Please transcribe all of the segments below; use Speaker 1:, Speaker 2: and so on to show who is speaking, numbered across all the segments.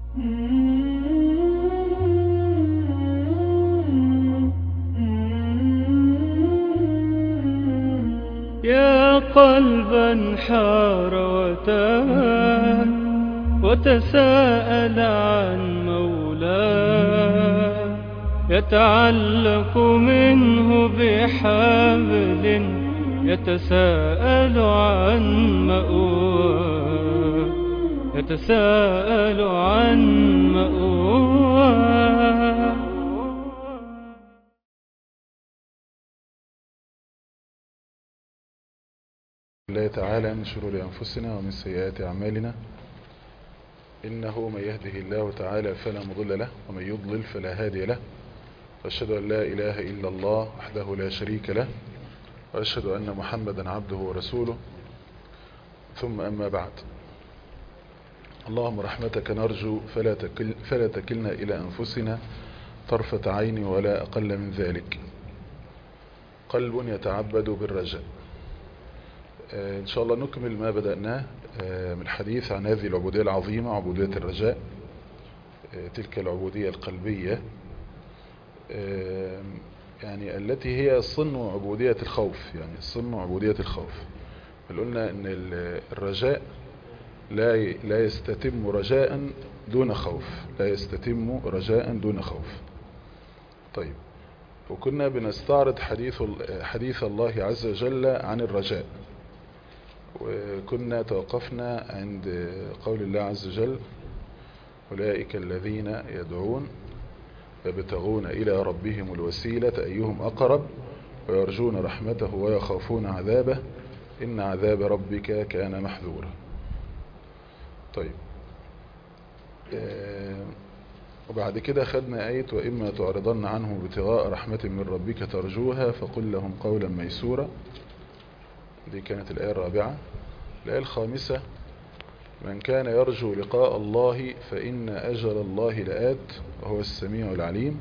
Speaker 1: يا قلبا حار وتاه وتساءل عن مولاه، يتعلق منه بحبل يتساءل عن مأواه، يتساءل عن مأواه.
Speaker 2: الله تعالى من شرور أنفسنا ومن سيئات أعمالنا، إنه من يهده الله تعالى فلا مضل له ومن يضلل فلا هادي له، وأشهد أن لا إله إلا الله وحده لا شريك له، وأشهد أن محمدا عبده ورسوله، ثم أما بعد. اللهم رحمتك نرجو فلا تكلنا إلى أنفسنا طرفة عين ولا أقل من ذلك. قلب يتعبد بالرجاء. إن شاء الله نكمل ما بدأناه من الحديث عن هذه العبودية العظيمة، عبودية الرجاء، تلك العبودية القلبية، يعني التي هي صنع عبودية الخوف، يعني صنع عبودية الخوف. قلنا ان الرجاء لا يستتم رجاء دون خوف، لا يستتم رجاء دون خوف. طيب، وكنا بنستعرض حديث الله عز وجل عن الرجاء، وكنا توقفنا عند قول الله عز وجل: أولئك الذين يدعون يبتغون إلى ربهم الوسيلة أيهم أقرب ويرجون رحمته ويخافون عذابه إن عذاب ربك كان محذورا. طيب، وبعد كده خدنا آية: وإما تعرضن عنهم ابتغاء رحمة من ربك ترجوها فقل لهم قولا ميسورا. دي كانت الآية الرابعة. الآية الخامسة: من كان يرجو لقاء الله فإن أجل الله لآت وهو السميع العليم.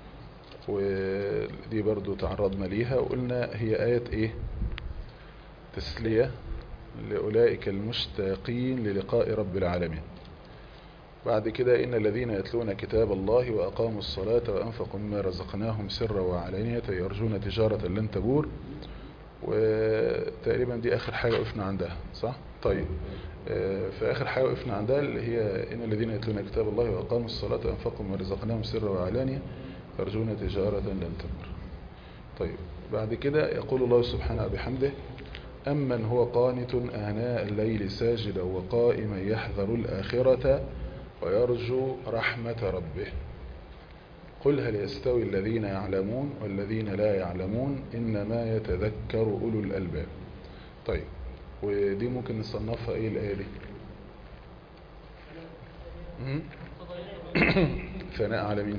Speaker 2: ودي برضو تعرضنا ليها وقلنا هي آية إيه؟ تسلية لأولئك المشتاقين للقاء رب العالمين. بعد كده: إن الذين يتلون كتاب الله وأقاموا الصلاة وأنفقوا مما رزقناهم سرا وعلانية يرجون تجارة لن تبور. وتقريبا دي آخر حاجة وقفنا عندها، صح؟ طيب، فآخر حاجة وقفنا عندها اللي هي: إن الذين يتلون كتاب الله وأقاموا الصلاة وأنفقوا مما رزقناهم سرا وعلانية يرجون تجارة لن تبور. طيب، بعد كده يقول الله سبحانه بحمده: أمن هو قانت آناء الليل ساجدا وقائما يحذر الآخرة ويرجو رحمة ربه قل هل يستوي الذين يعلمون والذين لا يعلمون إنما يتذكر أولو الألباب. طيب، ودي ممكن نصنفها ايه الآية دي؟ ثناء على مين؟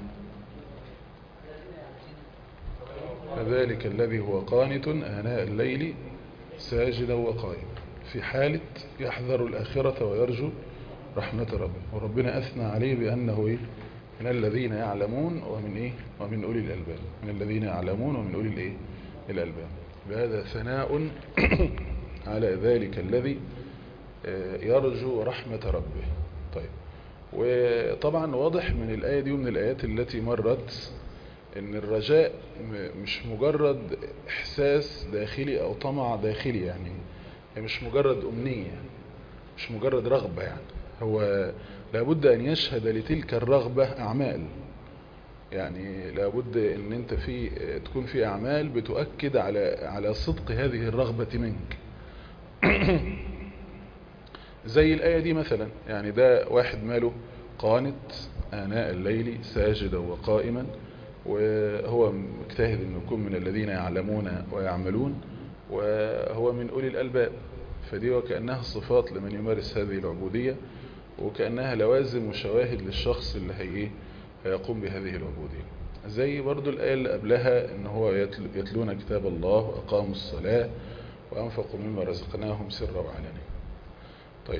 Speaker 2: فذلك الذي هو قانت آناء الليل ساجدا وقائما في حالة يحذر الآخرة ويرجو رحمة ربه. وربنا أثنى عليه بأنه إيه؟ من الذين يعلمون ومن إيه؟ ومن أولي الألباب. من الذين يعلمون ومن أولي الإيه؟ الألباب. بهذا ثناء على ذلك الذي يرجو رحمة ربه. طيب، وطبعا واضح من الآية دي ومن الآيات التي مرت ان الرجاء مش مجرد احساس داخلي او طمع داخلي، يعني مش مجرد امنية، مش مجرد رغبة، يعني هو لابد ان يشهد لتلك الرغبة اعمال. يعني لابد ان انت تكون في اعمال بتؤكد على صدق هذه الرغبة منك. زي الآية دي مثلا، يعني ده واحد ماله قانت آناء الليل ساجدا وقائما، وهو مجتهد انه يكون من الذين يعلمون ويعملون، وهو من أولي الألباب. فدي وكأنها صفات لمن يمارس هذه العبودية، وكأنها لوازم وشواهد للشخص اللي هيقوم بهذه العبودية. زي برضو الآية اللي قبلها ان هو يتلون كتاب الله وأقاموا الصلاة وأنفقوا مما رزقناهم سرا وعلانية. طيب،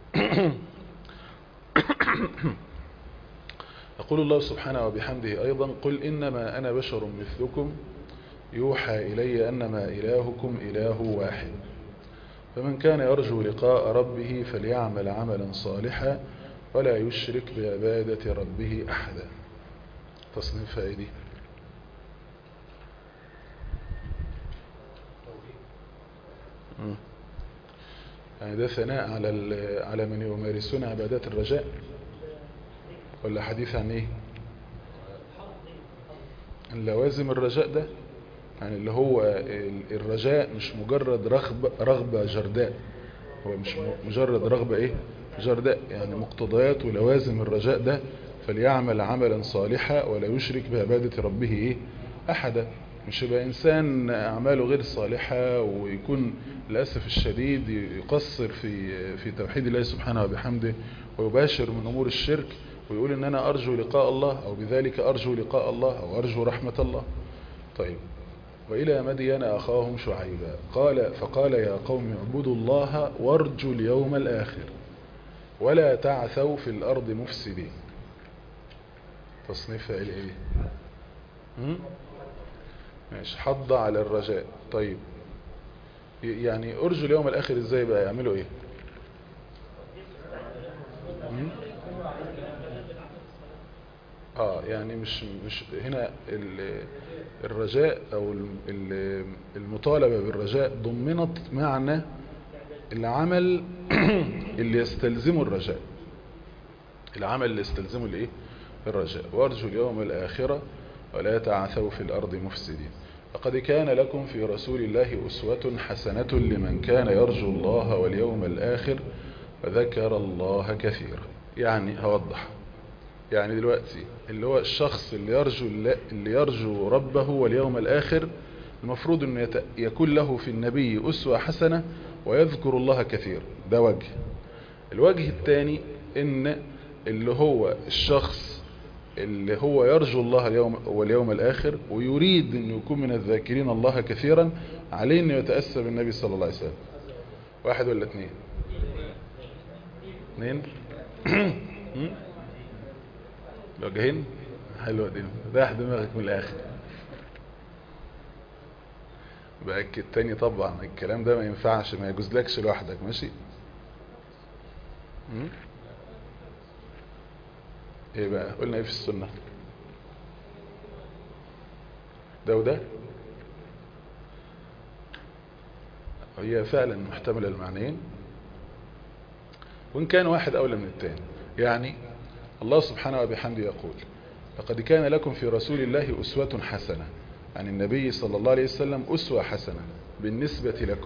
Speaker 2: يقول الله سبحانه وبحمده أيضا: قل إنما أنا بشر مثلكم يوحى إلي أنما إلهكم إله واحد فمن كان يرجو لقاء ربه فليعمل عملا صالحا ولا يشرك بعبادة ربه أحدا. تصنيفها ايه دي؟ يعني ده ثناء على من يمارسون عبادات الرجاء، ولا حديث عن ايه؟ اللوازم الرجاء ده يعني اللي هو الرجاء مش مجرد رغبة جرداء، هو مش مجرد رغبة ايه جرداء، يعني مقتضيات ولوازم الرجاء ده فليعمل عملا صالحا ولا يشرك بعبادة ربه ايه احدا. مش يبقى انسان اعماله غير صالحة ويكون للأسف الشديد يقصر في توحيد الله سبحانه وبحمده ويباشر من امور الشرك ويقول ان انا ارجو لقاء الله او بذلك ارجو لقاء الله او ارجو رحمة الله. طيب، وإلى مدين أخاهم شعيبا فقال يا قوم اعبدوا الله وارجوا اليوم الآخر ولا تعثوا في الأرض مفسدين. تصنيفها إيه؟ ماشي، حض على الرجاء. طيب يعني أرجوا اليوم الآخر إزاي بقى؟ يعملوا إيه؟ يعني مش هنا الرجاء او المطالبة بالرجاء ضمنت معنى العمل اللي يستلزمه الرجاء، العمل اللي يستلزمه الايه الرجاء. وارجوا اليوم الآخرة ولا تعثوا في الأرض مفسدين. لقد كان لكم في رسول الله أسوة حسنة لمن كان يرجو الله واليوم الآخر وذكر الله كثيرا. يعني هوضح، يعني دلوقتي اللي هو الشخص اللي يرجو ربه واليوم الآخر المفروض أن يكون له في النبي أسوة حسنة ويذكر الله كثير. ده وجه. الوجه الثاني ان اللي هو الشخص اللي هو يرجو الله واليوم الآخر ويريد أن يكون من الذاكرين الله كثيرا عليه أن يتأسى بالنبي صلى الله عليه وسلم. واحد ولا اثنين؟ اثنين. وجهين. حلوة دي، راح دماغك من الآخر. بقى التاني طبعا الكلام ده ما ينفعش، ما يجوزلكش لوحدك. ماشي. ايه بقى قلنا ايه في السنة؟ ده وده هي فعلا محتملة المعنيين، وإن كان واحد أولى من التاني. يعني الله سبحانه وبحمده يقول لقد كان لكم في رسول الله أسوة حسنة، عن النبي صلى الله عليه وسلم أسوة حسنة بالنسبة لكم.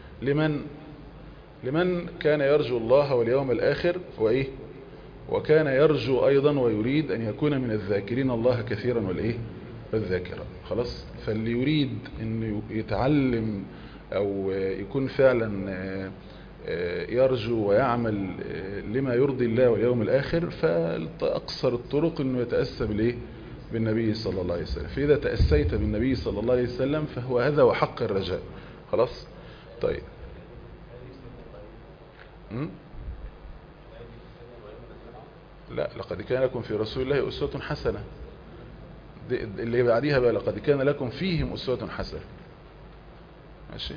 Speaker 2: لمن كان يرجو الله واليوم الآخر وإيه، وكان يرجو أيضا ويريد أن يكون من الذاكرين الله كثيرا والإيه والذاكرة. خلاص. فاللي يريد أن يتعلم أو يكون فعلا يرجو ويعمل لما يرضي الله واليوم الآخر، فأقصر الطرق أنه يتأسى بالإيه بالنبي صلى الله عليه وسلم. فإذا تأسيت بالنبي صلى الله عليه وسلم فهو هذا وحق الرجاء. خلاص. طيب. لا، لقد كان لكم في رسول الله أسوة حسنة، اللي بعديها بقى لقد كان لكم فيهم أسوة حسنة. ماشي.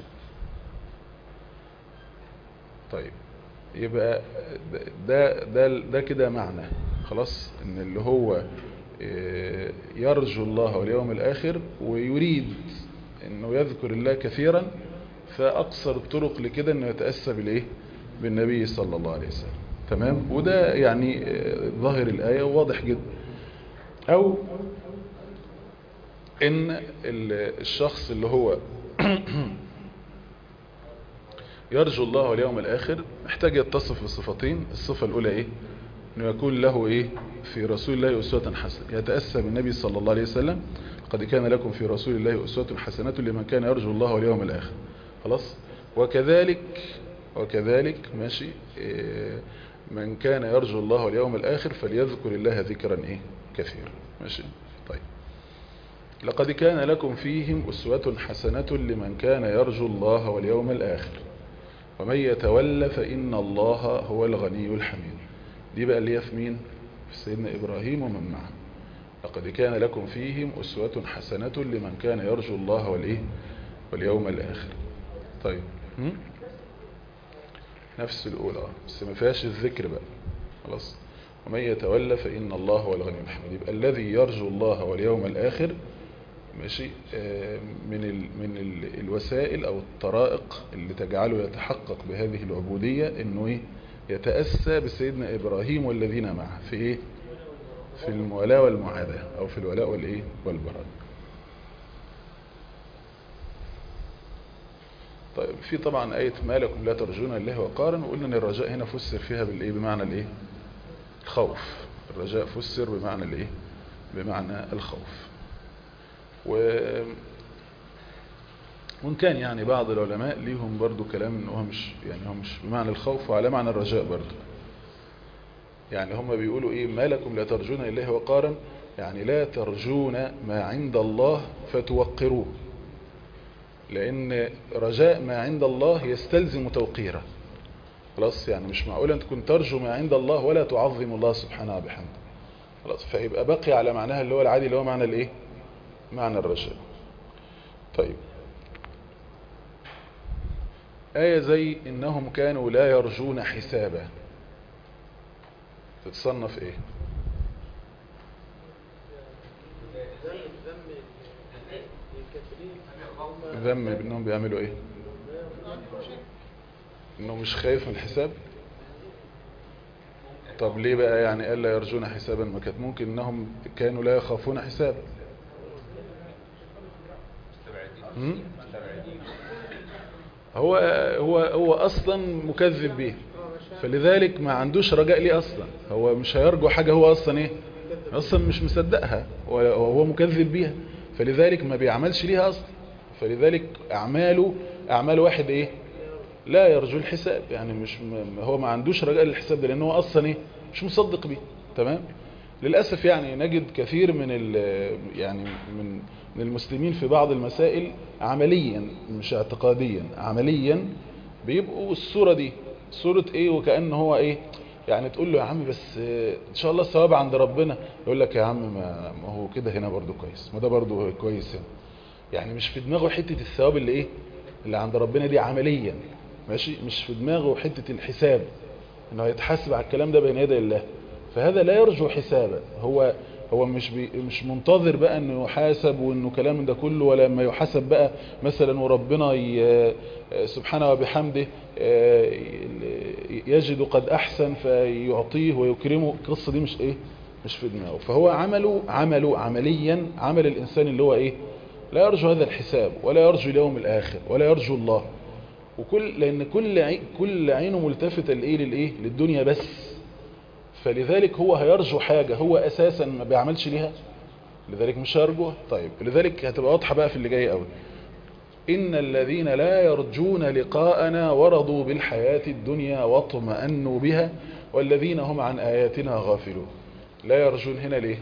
Speaker 2: طيب، يبقى ده كده معنى. خلاص، ان اللي هو يرجو الله واليوم الآخر ويريد انه يذكر الله كثيرا، فأقصر الطرق لكده انه يتأسى بالايه بالنبي صلى الله عليه وسلم. تمام. وده يعني ظاهر الآية وواضح جدا. او ان الشخص اللي هو يرجو الله واليوم الآخر محتاج يتصف بصفتين. الصفة الأولى إيه؟ أنه يكون له إيه في رسول الله أسوة حسنة، يتأسى بالنبي صلى الله عليه وسلم. قد كان لكم في رسول الله أسوة حسنة لمن كان يرجو الله واليوم الآخر. خلاص. وكذلك ماشي من كان يرجو الله واليوم الآخر فليذكر الله ذكرا إيه كثيرا. ماشي. طيب. لقد كان لكم فيهم أسوة حسنة لمن كان يرجو الله واليوم الآخر ومن يتولى فإن الله هو الغني الحميد. دي بقى اللي هي في مين؟ في سيدنا إبراهيم ومن معه. لقد كان لكم فيهم أسوة حسنة لمن كان يرجو الله واليوم الآخر. طيب. نفس الأولى بس ما فيهاش الذكر بقى. خلاص. ومن يتولى فإن الله هو الغني الحميد. يبقى الذي يرجو الله واليوم الآخر ماشي من الوسائل أو الطرائق اللي تجعله يتحقق بهذه العبودية إنه إيه؟ يتأسى بسيدنا إبراهيم والذين معه في إيه؟ في المولاة والمعاداة، أو في الولاء والإيه؟ والبراء. طيب في طبعا آية ما لكم لا ترجون الله وقارا، وقلنا ان الرجاء هنا فسر فيها بالايه؟ بمعنى الايه؟ الخوف. الرجاء فسر بمعنى الايه؟ بمعنى الخوف. وان كان يعني بعض العلماء ليهم برضو كلام ان هو مش يعني هو مش بمعنى الخوف وعلى معنى الرجاء برضو. يعني هم بيقولوا ايه؟ ما لكم لا ترجون الله وقارا، يعني لا ترجون ما عند الله فتوقروه، لأن رجاء ما عند الله يستلزم توقيره. خلاص، يعني مش معقول أن تكون ترجو ما عند الله ولا تعظم الله سبحانه وبحمده. خلاص، فيبقى بقي على معناها اللي هو العادي، اللي هو معنى الايه؟ معنى الرجاء. طيب، آية زي إنهم كانوا لا يرجون حسابا تتصنف ايه؟ ذم بأنهم بيعملوا ايه؟ انه مش خايف من الحساب. طب ليه بقى يعني قال لا يرجون حسابا؟ ما كانت ممكن انهم كانوا لا يخافون حسابا. هو اصلا مكذب به، فلذلك ما عندوش رجاء ليه اصلا. هو مش هيرجو حاجة هو اصلا ايه؟ اصلا مش مصدقها، وهو مكذب بيها، فلذلك ما بيعملش ليها اصلا. فلذلك اعمال واحد ايه؟ لا يرجو الحساب. يعني مش هو ما عندوش رجاء للحساب ده، لانه هو اصلا ايه؟ مش مصدق بيه. تمام. للاسف يعني نجد كثير من يعني من المسلمين في بعض المسائل عمليا مش اعتقاديا، عمليا بيبقوا الصورة دي صورة ايه؟ وكأنه هو ايه؟ يعني تقول له يا عم بس ان شاء الله الثواب عند ربنا، يقول لك يا عم ما هو كده هنا برضو كويس، ما ده برضو كويس هنا. يعني مش في دماغه حتة الثواب اللي ايه؟ اللي عند ربنا دي عمليا، ماشي؟ مش في دماغه حتة الحساب انه يتحاسب على الكلام ده بين يدي الله. فهذا لا يرجو حسابا. هو مش منتظر بقى انه يحاسب وانه كلام ده كله، ولا لما يحاسب بقى مثلا وربنا سبحانه وبحمده يجد قد احسن فيعطيه ويكرمه. القصة دي مش ايه؟ مش في دماغه. فهو عمله عمليا عمل الانسان اللي هو ايه؟ لا يرجو هذا الحساب، ولا يرجو اليوم الاخر، ولا يرجو الله. لان كل عينه ملتفتة للايه؟ للدنيا بس. فلذلك هو هيرجو حاجة هو اساسا ما بيعملش ليها، لذلك مش هيرجوها. طيب، لذلك هتبقى واضحة بقى في اللي جاي قوي. إن الذين لا يرجون لقاءنا ورضوا بالحياة الدنيا واطمأنوا بها والذين هم عن آياتنا غافلون. لا يرجون هنا ليه؟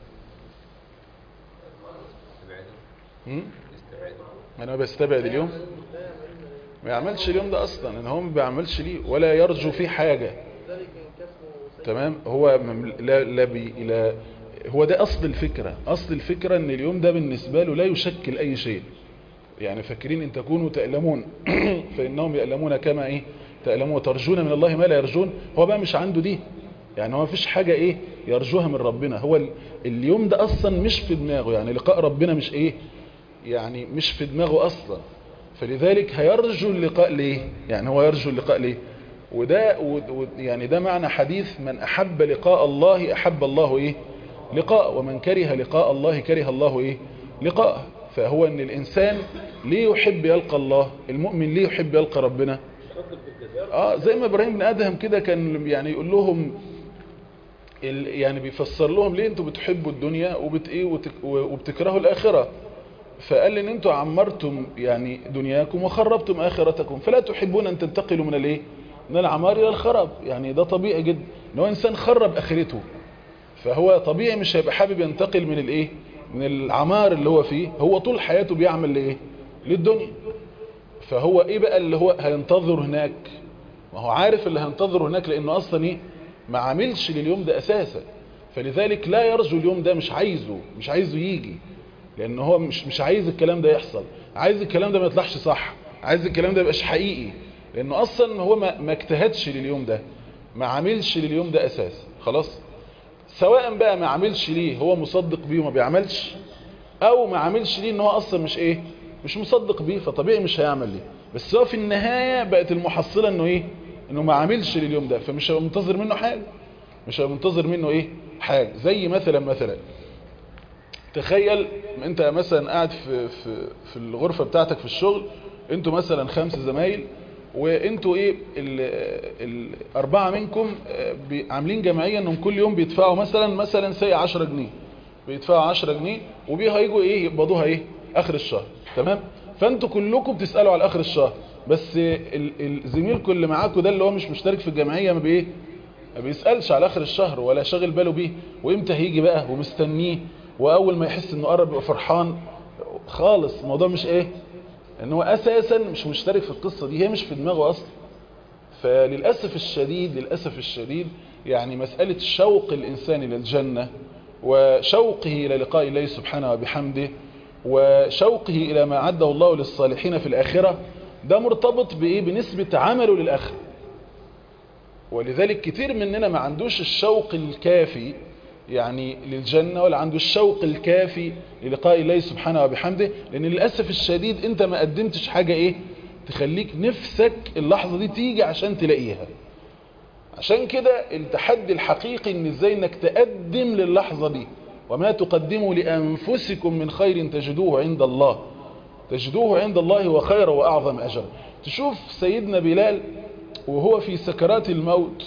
Speaker 2: أنا بستبعد اليوم، ما يعملش اليوم ده أصلا، إن هو ما بيعملش ليه ولا يرجو فيه حاجة. تمام. هو لا هو ده أصل الفكرة. أصل الفكرة إن اليوم ده بالنسبة له لا يشكل أي شيء. يعني فاكرين إن تكونوا تألمون فإنهم يألمون كما إيه؟ تألمون، وترجون من الله ما لا يرجون. هو بقى مش عنده دي، يعني هو مفيش حاجة إيه يرجوها من ربنا. هو اليوم ده أصلا مش في دماغه، يعني لقاء ربنا مش إيه؟ يعني مش في دماغه أصلا. فلذلك هيرجو اللقاء ليه؟ يعني هو يرجو اللقاء ليه؟ وده يعني ده معنى حديث من أحب لقاء الله أحب الله إيه؟ لقاء، ومن كره لقاء الله كره الله إيه؟ لقاء. فهو ان الانسان ليه يحب يلقى الله؟ المؤمن ليه يحب يلقى ربنا؟ زي ما ابراهيم بن ادهم كده كان يعني يقول لهم يعني بيفسر لهم ليه انتوا بتحبوا الدنيا وبتكرهوا الاخره. فقال ان انتوا عمرتم يعني دنياكم وخربتم اخرتكم، فلا تحبون ان تنتقلوا من الايه؟ من العمار الى الخراب. يعني ده طبيعي جدا ان هو انسان خرب اخرته، فهو طبيعي مش هيبقى حابب ينتقل من الايه؟ من العمار اللي هو فيه. هو طول حياته بيعمل لايه؟ للدنيا. فهو ايه بقى اللي هو هينتظر هناك؟ ما هو عارف اللي هينتظره هناك، لانه اصلا ايه؟ ما عاملش لليوم ده اساسا. فلذلك لا يرجو اليوم ده، مش عايزه يجي، لان هو مش عايز الكلام ده يحصل، عايز الكلام ده ما يطلعش صح، عايز الكلام ده يبقاش حقيقي، لانه اصلا هو ما اجتهدش لليوم ده، ما عاملش لليوم ده اساسا. خلاص. سواء بقى ما عملش ليه هو مصدق بيه وما بيعملش، او ما عملش ليه ان هو اصلا مش مصدق بيه، فطبيعي مش هيعمل ليه. بس هو في النهاية بقت المحصلة انه انه ما عملش لليوم ده، فمش هيبقى منتظر منه حاجة، مش هيبقى منتظر منه حاجة. زي مثلا تخيل انت مثلا قاعد في الغرفة بتاعتك في الشغل، انتوا مثلا 5 زمايل، وانتوا الاربعة منكم عاملين جمعية انهم كل يوم بيدفعوا مثلا سي 10 جنيه، بيدفعوا 10 جنيه وبيها يجوا يقبضوها اخر الشهر. تمام؟ فانتوا كلكم بتسألوا على اخر الشهر، بس زميلكم اللي معاكم ده اللي هو مش مشترك في الجمعية ما بيسألش على اخر الشهر ولا شاغل باله بيه، وامتى هيجي بقى ومستنيه، واول ما يحس انه قرب يبقى فرحان خالص. الموضوع مش ان هو اساسا مش مشترك في القصة دي، هي مش في دماغه اصلا. فللأسف الشديد يعني مسألة شوق الإنسان للجنة، وشوقه إلى لقاء الله سبحانه وبحمده، وشوقه إلى ما عده الله للصالحين في الآخرة، ده مرتبط بنسبة عمله للآخرة. ولذلك كتير مننا ما عندوش الشوق الكافي يعني للجنة، ولا عنده الشوق الكافي للقاء الله سبحانه وبحمده، لأن للأسف الشديد أنت ما قدمتش حاجة تخليك نفسك اللحظة دي تيجي عشان تلاقيها. عشان كده التحدي الحقيقي ان ازاي انك تقدم للحظة دي. وما تقدموا لأنفسكم من خير تجدوه عند الله وخير وأعظم أجر. تشوف سيدنا بلال وهو في سكرات الموت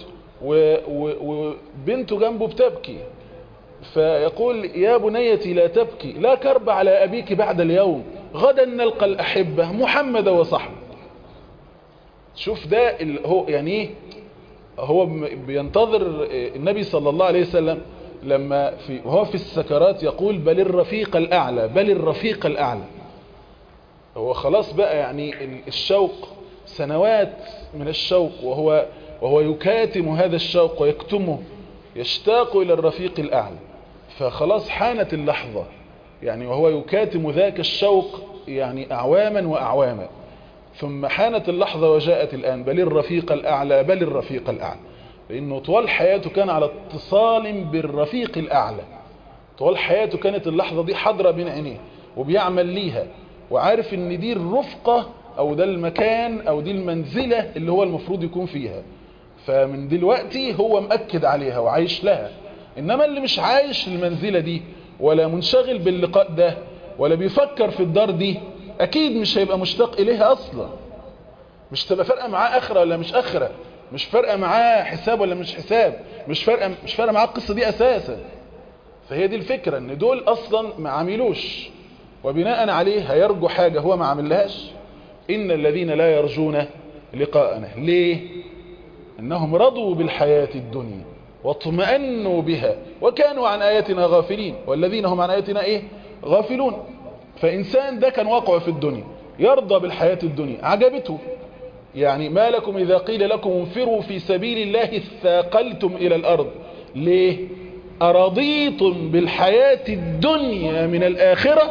Speaker 2: وبنته جنبه بتبكي، فيقول يا بنيتي لا تبكي، لا كرب على أبيك بعد اليوم، غدا نلقى الأحبة محمد وصحبه. شوف ده هو هو بينتظر النبي صلى الله عليه وسلم لما وهو في السكرات يقول بل الرفيق الأعلى. هو خلاص بقى الشوق سنوات من الشوق، وهو يكاتم هذا الشوق ويكتمه، يشتاق إلى الرفيق الأعلى. فخلاص حانت اللحظة وهو يكاتم ذاك الشوق أعواما وأعواما، ثم حانت اللحظة وجاءت الآن بل الرفيق الأعلى. لأنه طوال حياته كان على اتصال بالرفيق الأعلى، طوال حياته كانت اللحظة دي حاضرة بين عينيه وبيعمل ليها، وعارف ان دي الرفقة او ده المكان او دي المنزلة اللي هو المفروض يكون فيها. فمن دلوقتي هو مأكد عليها وعايش لها. انما اللي مش عايش المنزلة دي ولا منشغل باللقاء ده ولا بيفكر في الدار دي، اكيد مش هيبقى مشتاق اليها اصلا. مش تبقى فارقة معاه اخرة ولا مش اخرة، مش فارقة معاه حساب ولا مش حساب، مش فارقة معاه القصة دي اساسا. فهي دي الفكرة، ان دول اصلا ما عملوش، وبناء عليه هيرجو حاجة هو ما عملهاش. ان الذين لا يرجون لقاءنا، ليه؟ انهم رضوا بالحياة الدنيا واطمأنوا بها وكانوا عن آياتنا غافلين، والذين هم عن آياتنا غافلون. فإنسان ده كان واقع في الدنيا يرضى بالحياة الدنيا، عجبته. ما لكم إذا قيل لكم انفروا في سبيل الله اثاقلتم إلى الأرض، ليه؟ أرضيتم بالحياة الدنيا من الآخرة.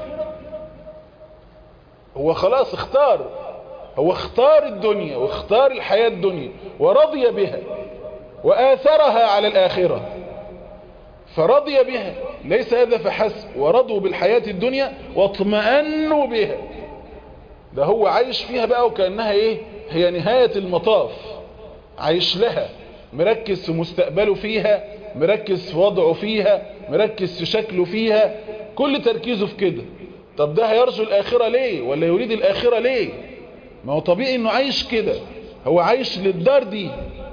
Speaker 2: هو خلاص اختار الدنيا واختار الحياة الدنيا ورضي بها وآثرها على الآخرة، فرضي بها. ليس هذا فحسب، ورضوا بالحياة الدنيا واطمأنوا بها. ده هو عايش فيها بقى وكأنها هي نهاية المطاف، عايش لها، مركز في مستقبله فيها، مركز في وضعه فيها، مركز في شكله فيها، كل تركيزه في كده. طب ده هيرجو الآخرة ليه ولا يريد الآخرة ليه؟ ما هو طبيعي انه عايش كده، هو عايش للدار دي.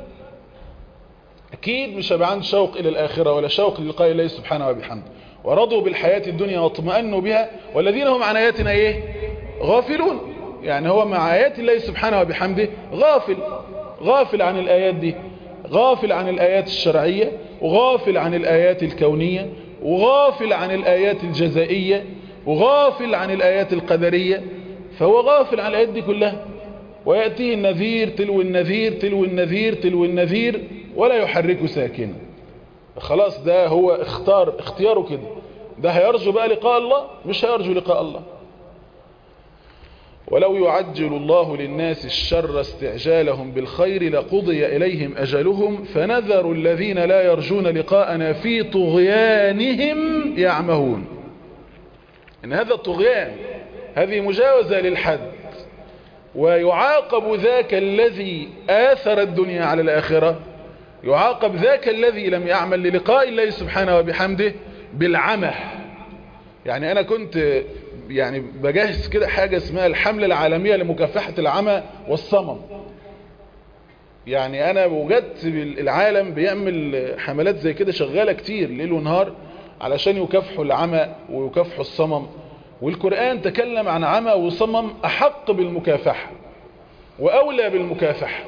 Speaker 2: اكيد مش هيبقى عنده شوق الى الآخرة ولا شوق للقاء الله سبحانه وبحمده. ورضوا بالحياة الدنيا واطمأنوا بها والذين هم عن آياتنا غافلون. هو مع آيات الله سبحانه وبحمده غافل عن الآيات دي، غافل عن الآيات الشرعية، وغافل عن الآيات الكونية، وغافل عن الآيات الجزائية، وغافل عن الآيات القدرية. فهو غافل عن الآيات دي كلها، ويأتيه النذير تلو النذير تلو النذير تلو النذير ولا يحرك ساكنا. خلاص ده هو اختياره كده. ده هيرجو بقى لقاء الله؟ مش هيرجو لقاء الله. ولو يعجل الله للناس الشر استعجالهم بالخير لقضي إليهم أجلهم فنذر الذين لا يرجون لقاءنا في طغيانهم يعمهون. إن هذا الطغيان هذه مجاوزة للحد، ويعاقب ذاك الذي آثر الدنيا على الآخرة، يعاقب ذاك الذي لم يعمل للقاء الله سبحانه وبحمده بالعمى. يعني أنا كنت بجهز كده حاجة اسمها الحملة العالمية لمكافحة العمى والصمم. يعني أنا وجدت العالم بيعمل حملات زي كده شغالة كتير ليل ونهار علشان يكافحوا العمى ويكافحوا الصمم، والقرآن تكلم عن عمى وصمم أحق بالمكافحة وأولى بالمكافحة.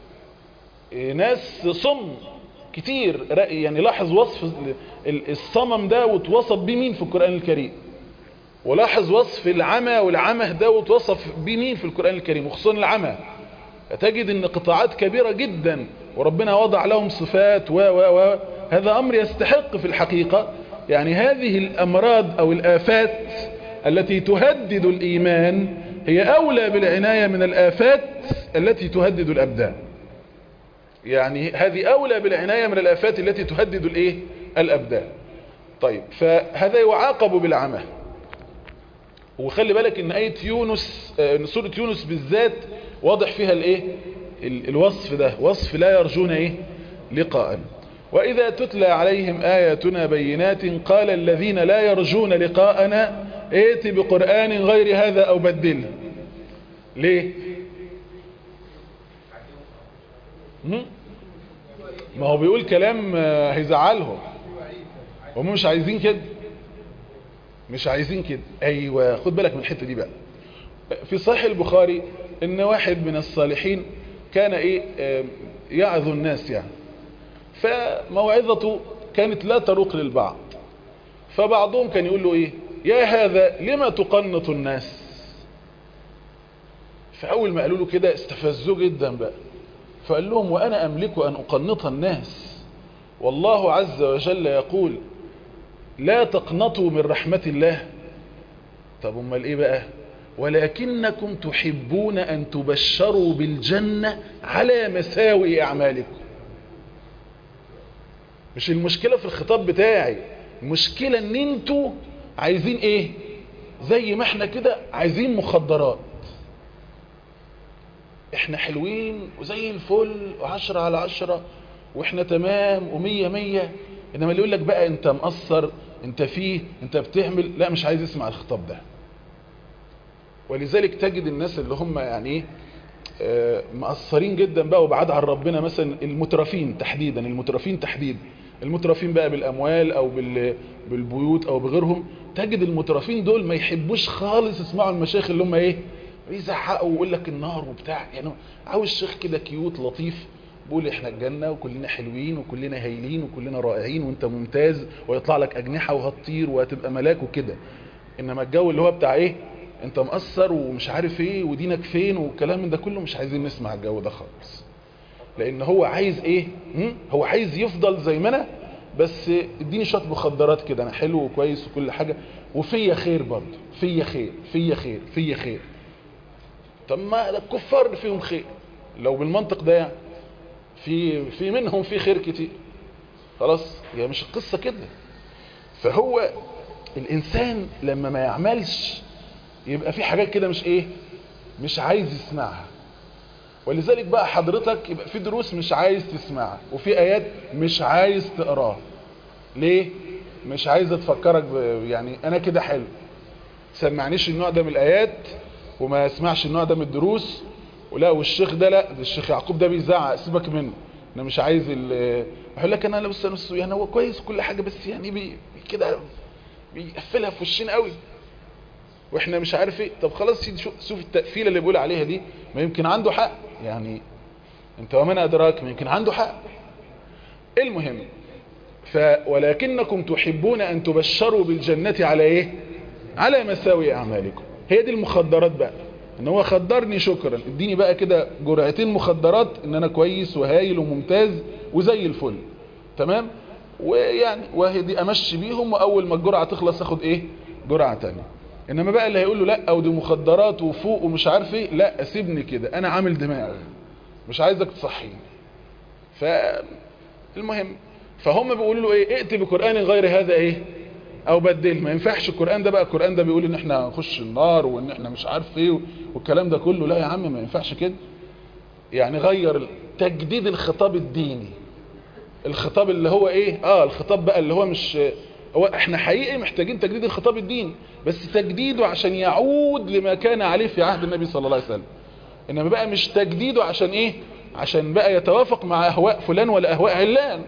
Speaker 2: ناس صم كتير، يعني لاحظ وصف الصمم ده وتوصف بمين في القرآن الكريم، ولاحظ وصف العمى والعمى ده وتوصف بمين في القرآن الكريم، وخصوصا العمى تجد ان قطاعات كبيرة جدا وربنا وضع لهم صفات هذا أمر يستحق في الحقيقة. يعني هذه الأمراض أو الآفات التي تهدد الإيمان هي أولى بالعناية من الآفات التي تهدد الأبدان. يعني هذه أولى بالعناية من الآفات التي تهدد الأبدان. طيب، فهذا يعاقب بالعمى. وخلي بالك ان آية يونس، سورة يونس بالذات واضح فيها الوصف ده، وصف لا يرجون لقاء. وإذا تتلى عليهم آياتنا بينات قال الذين لا يرجون لقاءنا ائت بقرآن غير هذا أو بدله. ليه؟ ما هو بيقول كلام هيزعلهم، هم مش عايزين كده، مش عايزين كده. ايوه، خد بالك من الحته دي بقى. في صحيح البخاري ان واحد من الصالحين كان يعظ الناس، يعني فموعظته كانت لا تروق للبعض، فبعضهم كان يقول له يا هذا لما تقنط الناس. فاول ما قالوا له كده استفزوه جدا بقى، فقال لهم وانا املك ان اقنط الناس، والله عز وجل يقول لا تقنطوا من رحمة الله. طب امال ايه بقى؟ ولكنكم تحبون ان تبشروا بالجنة على مساوئ اعمالكم. مش المشكلة في الخطاب بتاعي، المشكلة ان انتوا عايزين زي ما احنا كده عايزين مخدرات. احنا حلوين وزي الفل و10 على 10 واحنا تمام و100 انما اللي يقول لك بقى انت مقصر، انت فيه، انت بتعمل، لا، مش عايز يسمع الخطاب ده. ولذلك تجد الناس اللي هم مقصرين جدا بقى وبعاد عن ربنا، مثلا المترفين تحديدا، المترفين بقى بالاموال او بالبيوت او بغيرهم. تجد المترفين دول ما يحبوش خالص يسمعوا المشايخ اللي هم بيزحقوا ويقول لك النار وبتاع. يعني عاوز شيخ كده كيوت لطيف بقول احنا الجنة وكلنا حلوين وكلنا هايلين وكلنا رائعين وانت ممتاز ويطلع لك اجنحة وهتطير وهتبقى ملاك وكده. انما الجو اللي هو بتاع انت مقصر ومش عارف ودينك فين والكلام من ده كله، مش عايزين نسمع الجو ده خالص. لان هو عايز هو عايز يفضل زي ما انا، بس اديني شويه مخدرات كده، انا حلو وكويس وكل حاجة وفيا خير برضه، فيا خير. طب ما الكفار فيهم خير لو بالمنطق ده، يعني في منهم في خير كتير. خلاص، يعني مش القصة كده. فهو الإنسان لما ما يعملش يبقى في حاجات كده مش عايز يسمعها. ولذلك بقى حضرتك يبقى في دروس مش عايز تسمعها وفي آيات مش عايز تقراها. ليه؟ مش عايز تفكرك يعني أنا كده حلو، سمعنيش النوع ده من الآيات وما اسمعش النوع ده من الدروس، ولا والشيخ ده لا، ده الشيخ يعقوب ده بيزعق، سيبك منه، انا مش عايز بقول لك انا بس يعني هو كويس كل حاجه، بس يعني كده بيقفلها في وشنا قوي واحنا مش عارف طب خلاص شوف التقفيله اللي بيقول عليها دي، ما يمكن عنده حق، يعني انت ومن ادراك، ما يمكن عنده حق. المهم، ولكنكم تحبون ان تبشروا بالجنه على على مساوئ اعمالكم. هي دي المخدرات بقى، ان هو خدرني شكرا، اديني بقى كده جرعتين مخدرات ان انا كويس وهايل وممتاز وزي الفل، تمام، ويعني وهدي امشي بيهم، واول ما الجرعه تخلص اخد جرعه تانية. انما بقى اللي هيقول له لا او دي مخدرات وفوق ومش عارف ايه، لا سيبني كده انا عامل دماغ مش عايزك تصحيني. فالمهم فهم بيقولوا له ايه، ائت بقرآن غير هذا ايه او بدله. ما ينفعش القرآن ده بقى، القرآن ده بيقول ان احنا هنخش النار وان احنا مش عارف ايه والكلام ده كله. لا يا عم ما ينفعش كده. يعني غير تجديد الخطاب الديني، الخطاب اللي هو ايه الخطاب بقى اللي هو مش هو احنا حقيقي محتاجين تجديد الخطاب الديني، بس تجديده عشان يعود لما كان عليه في عهد النبي صلى الله عليه وسلم. انما بقى مش تجديده عشان ايه، عشان بقى يتوافق مع اهواء فلان ولا اهواء علان.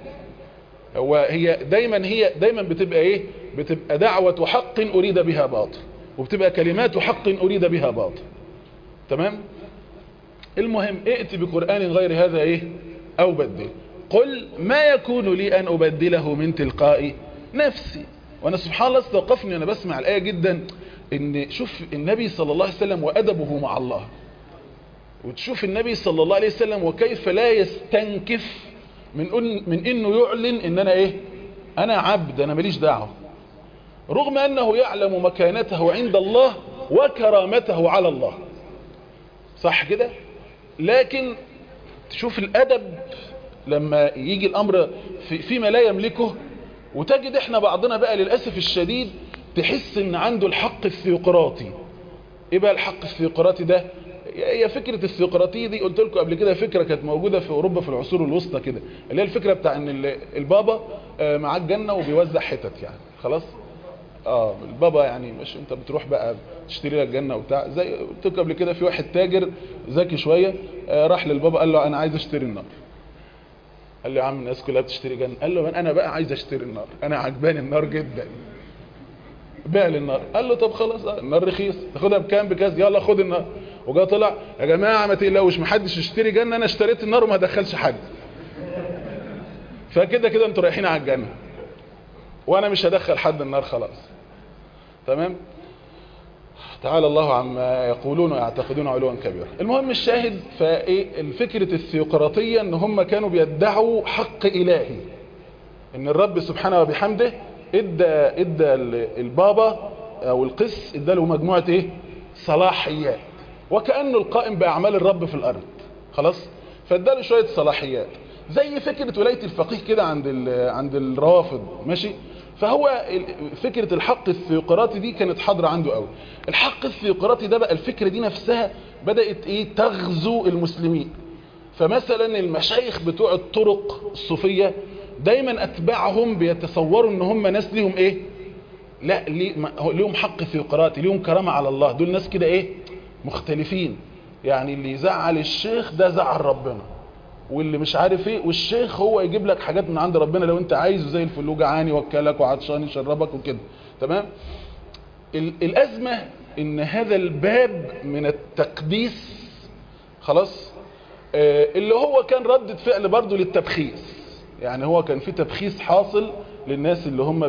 Speaker 2: هي دايما بتبقى ايه، بتبقى دعوة حق اريد بها باطل، وبتبقى كلمات حق اريد بها باطل. تمام. المهم ائت بقرآن غير هذا ايه او بدل. قل ما يكون لي ان ابدله من تلقاء نفسي. وانا سبحان الله استوقفني وانا بسمع الآية جدا، ان شوف النبي صلى الله عليه وسلم وادبه مع الله، وتشوف النبي صلى الله عليه وسلم وكيف لا يستنكف من انه يعلن ان انا ايه، انا عبد، انا ماليش دعوه، رغم انه يعلم مكانته عند الله وكرامته على الله. صح كده؟ لكن تشوف الادب لما يجي الامر فيما لا يملكه، وتجد احنا بعضنا بقى للأسف الشديد تحس ان عنده الحق الثيوقراطي. ايه بقى الحق الثيوقراطي ده؟ هي فكرة الثيوقراطية دي قلت لكم قبل كده، فكرة كانت موجودة في اوروبا في العصور الوسطى كده، اللي هي الفكرة بتاع ان البابا معاه الجنة وبيوزع حتت يعني خلاص. البابا يعني مش انت بتروح بقى تشتري لك جنة وبتاع، زي قلت لكم قبل كده في واحد تاجر ذكي شوية راح للبابا قال له انا عايز اشتري النار. قال له يا عم الناس كلها بتشتري جنة. قال له انا بقى عايز اشتري النار، انا عجباني النار جدا. باع للنار. قال له طب خلاص النار رخيص، تاخدها بكام؟ بكذا. يلا خد النار. وجا طلع يا جماعه ما تقلقوش محدش يشتري جنة، انا اشتريت النار وما دخلش حد، فكده كده انتوا رايحين على الجنة وانا مش هدخل حد النار خلاص. تمام. تعالى الله عما يقولون ويعتقدون علوا كبيرا. المهم الشاهد، فايه الفكرة الثيوقراطية ان هم كانوا بيدعوا حق الهي، ان الرب سبحانه وبحمده ادى البابا او القس ادى له مجموعة ايه صلاحيات، وكأنه القائم باعمال الرب في الارض خلاص، فادى له شوية صلاحيات زي فكرة ولاية الفقيه كده عند الروافض. ماشي. فهو فكرة الحق الثيوقراطي دي كانت حاضرة عنده قوي. الحق الثيوقراطي ده بقى الفكرة دي نفسها بدأت ايه تغزو المسلمين. فمثلا المشايخ بتوع الطرق الصوفية دايما اتباعهم بيتصوروا ان هم ناس ليهم ايه، لا ليهم حق ثيوقراطي، ليهم كرامة على الله، دول ناس كده ايه مختلفين. يعني اللي يزعل الشيخ ده زعل ربنا، واللي مش عارف ايه، والشيخ هو يجيب لك حاجات من عند ربنا لو انت عايزه، زي الفل جعان يوكلك وعطشان يشربك وكده. تمام. الازمة ان هذا الباب من التقديس خلاص اللي هو كان ردة فعل برضه للتبخيس. يعني هو كان في تبخيس حاصل للناس اللي هم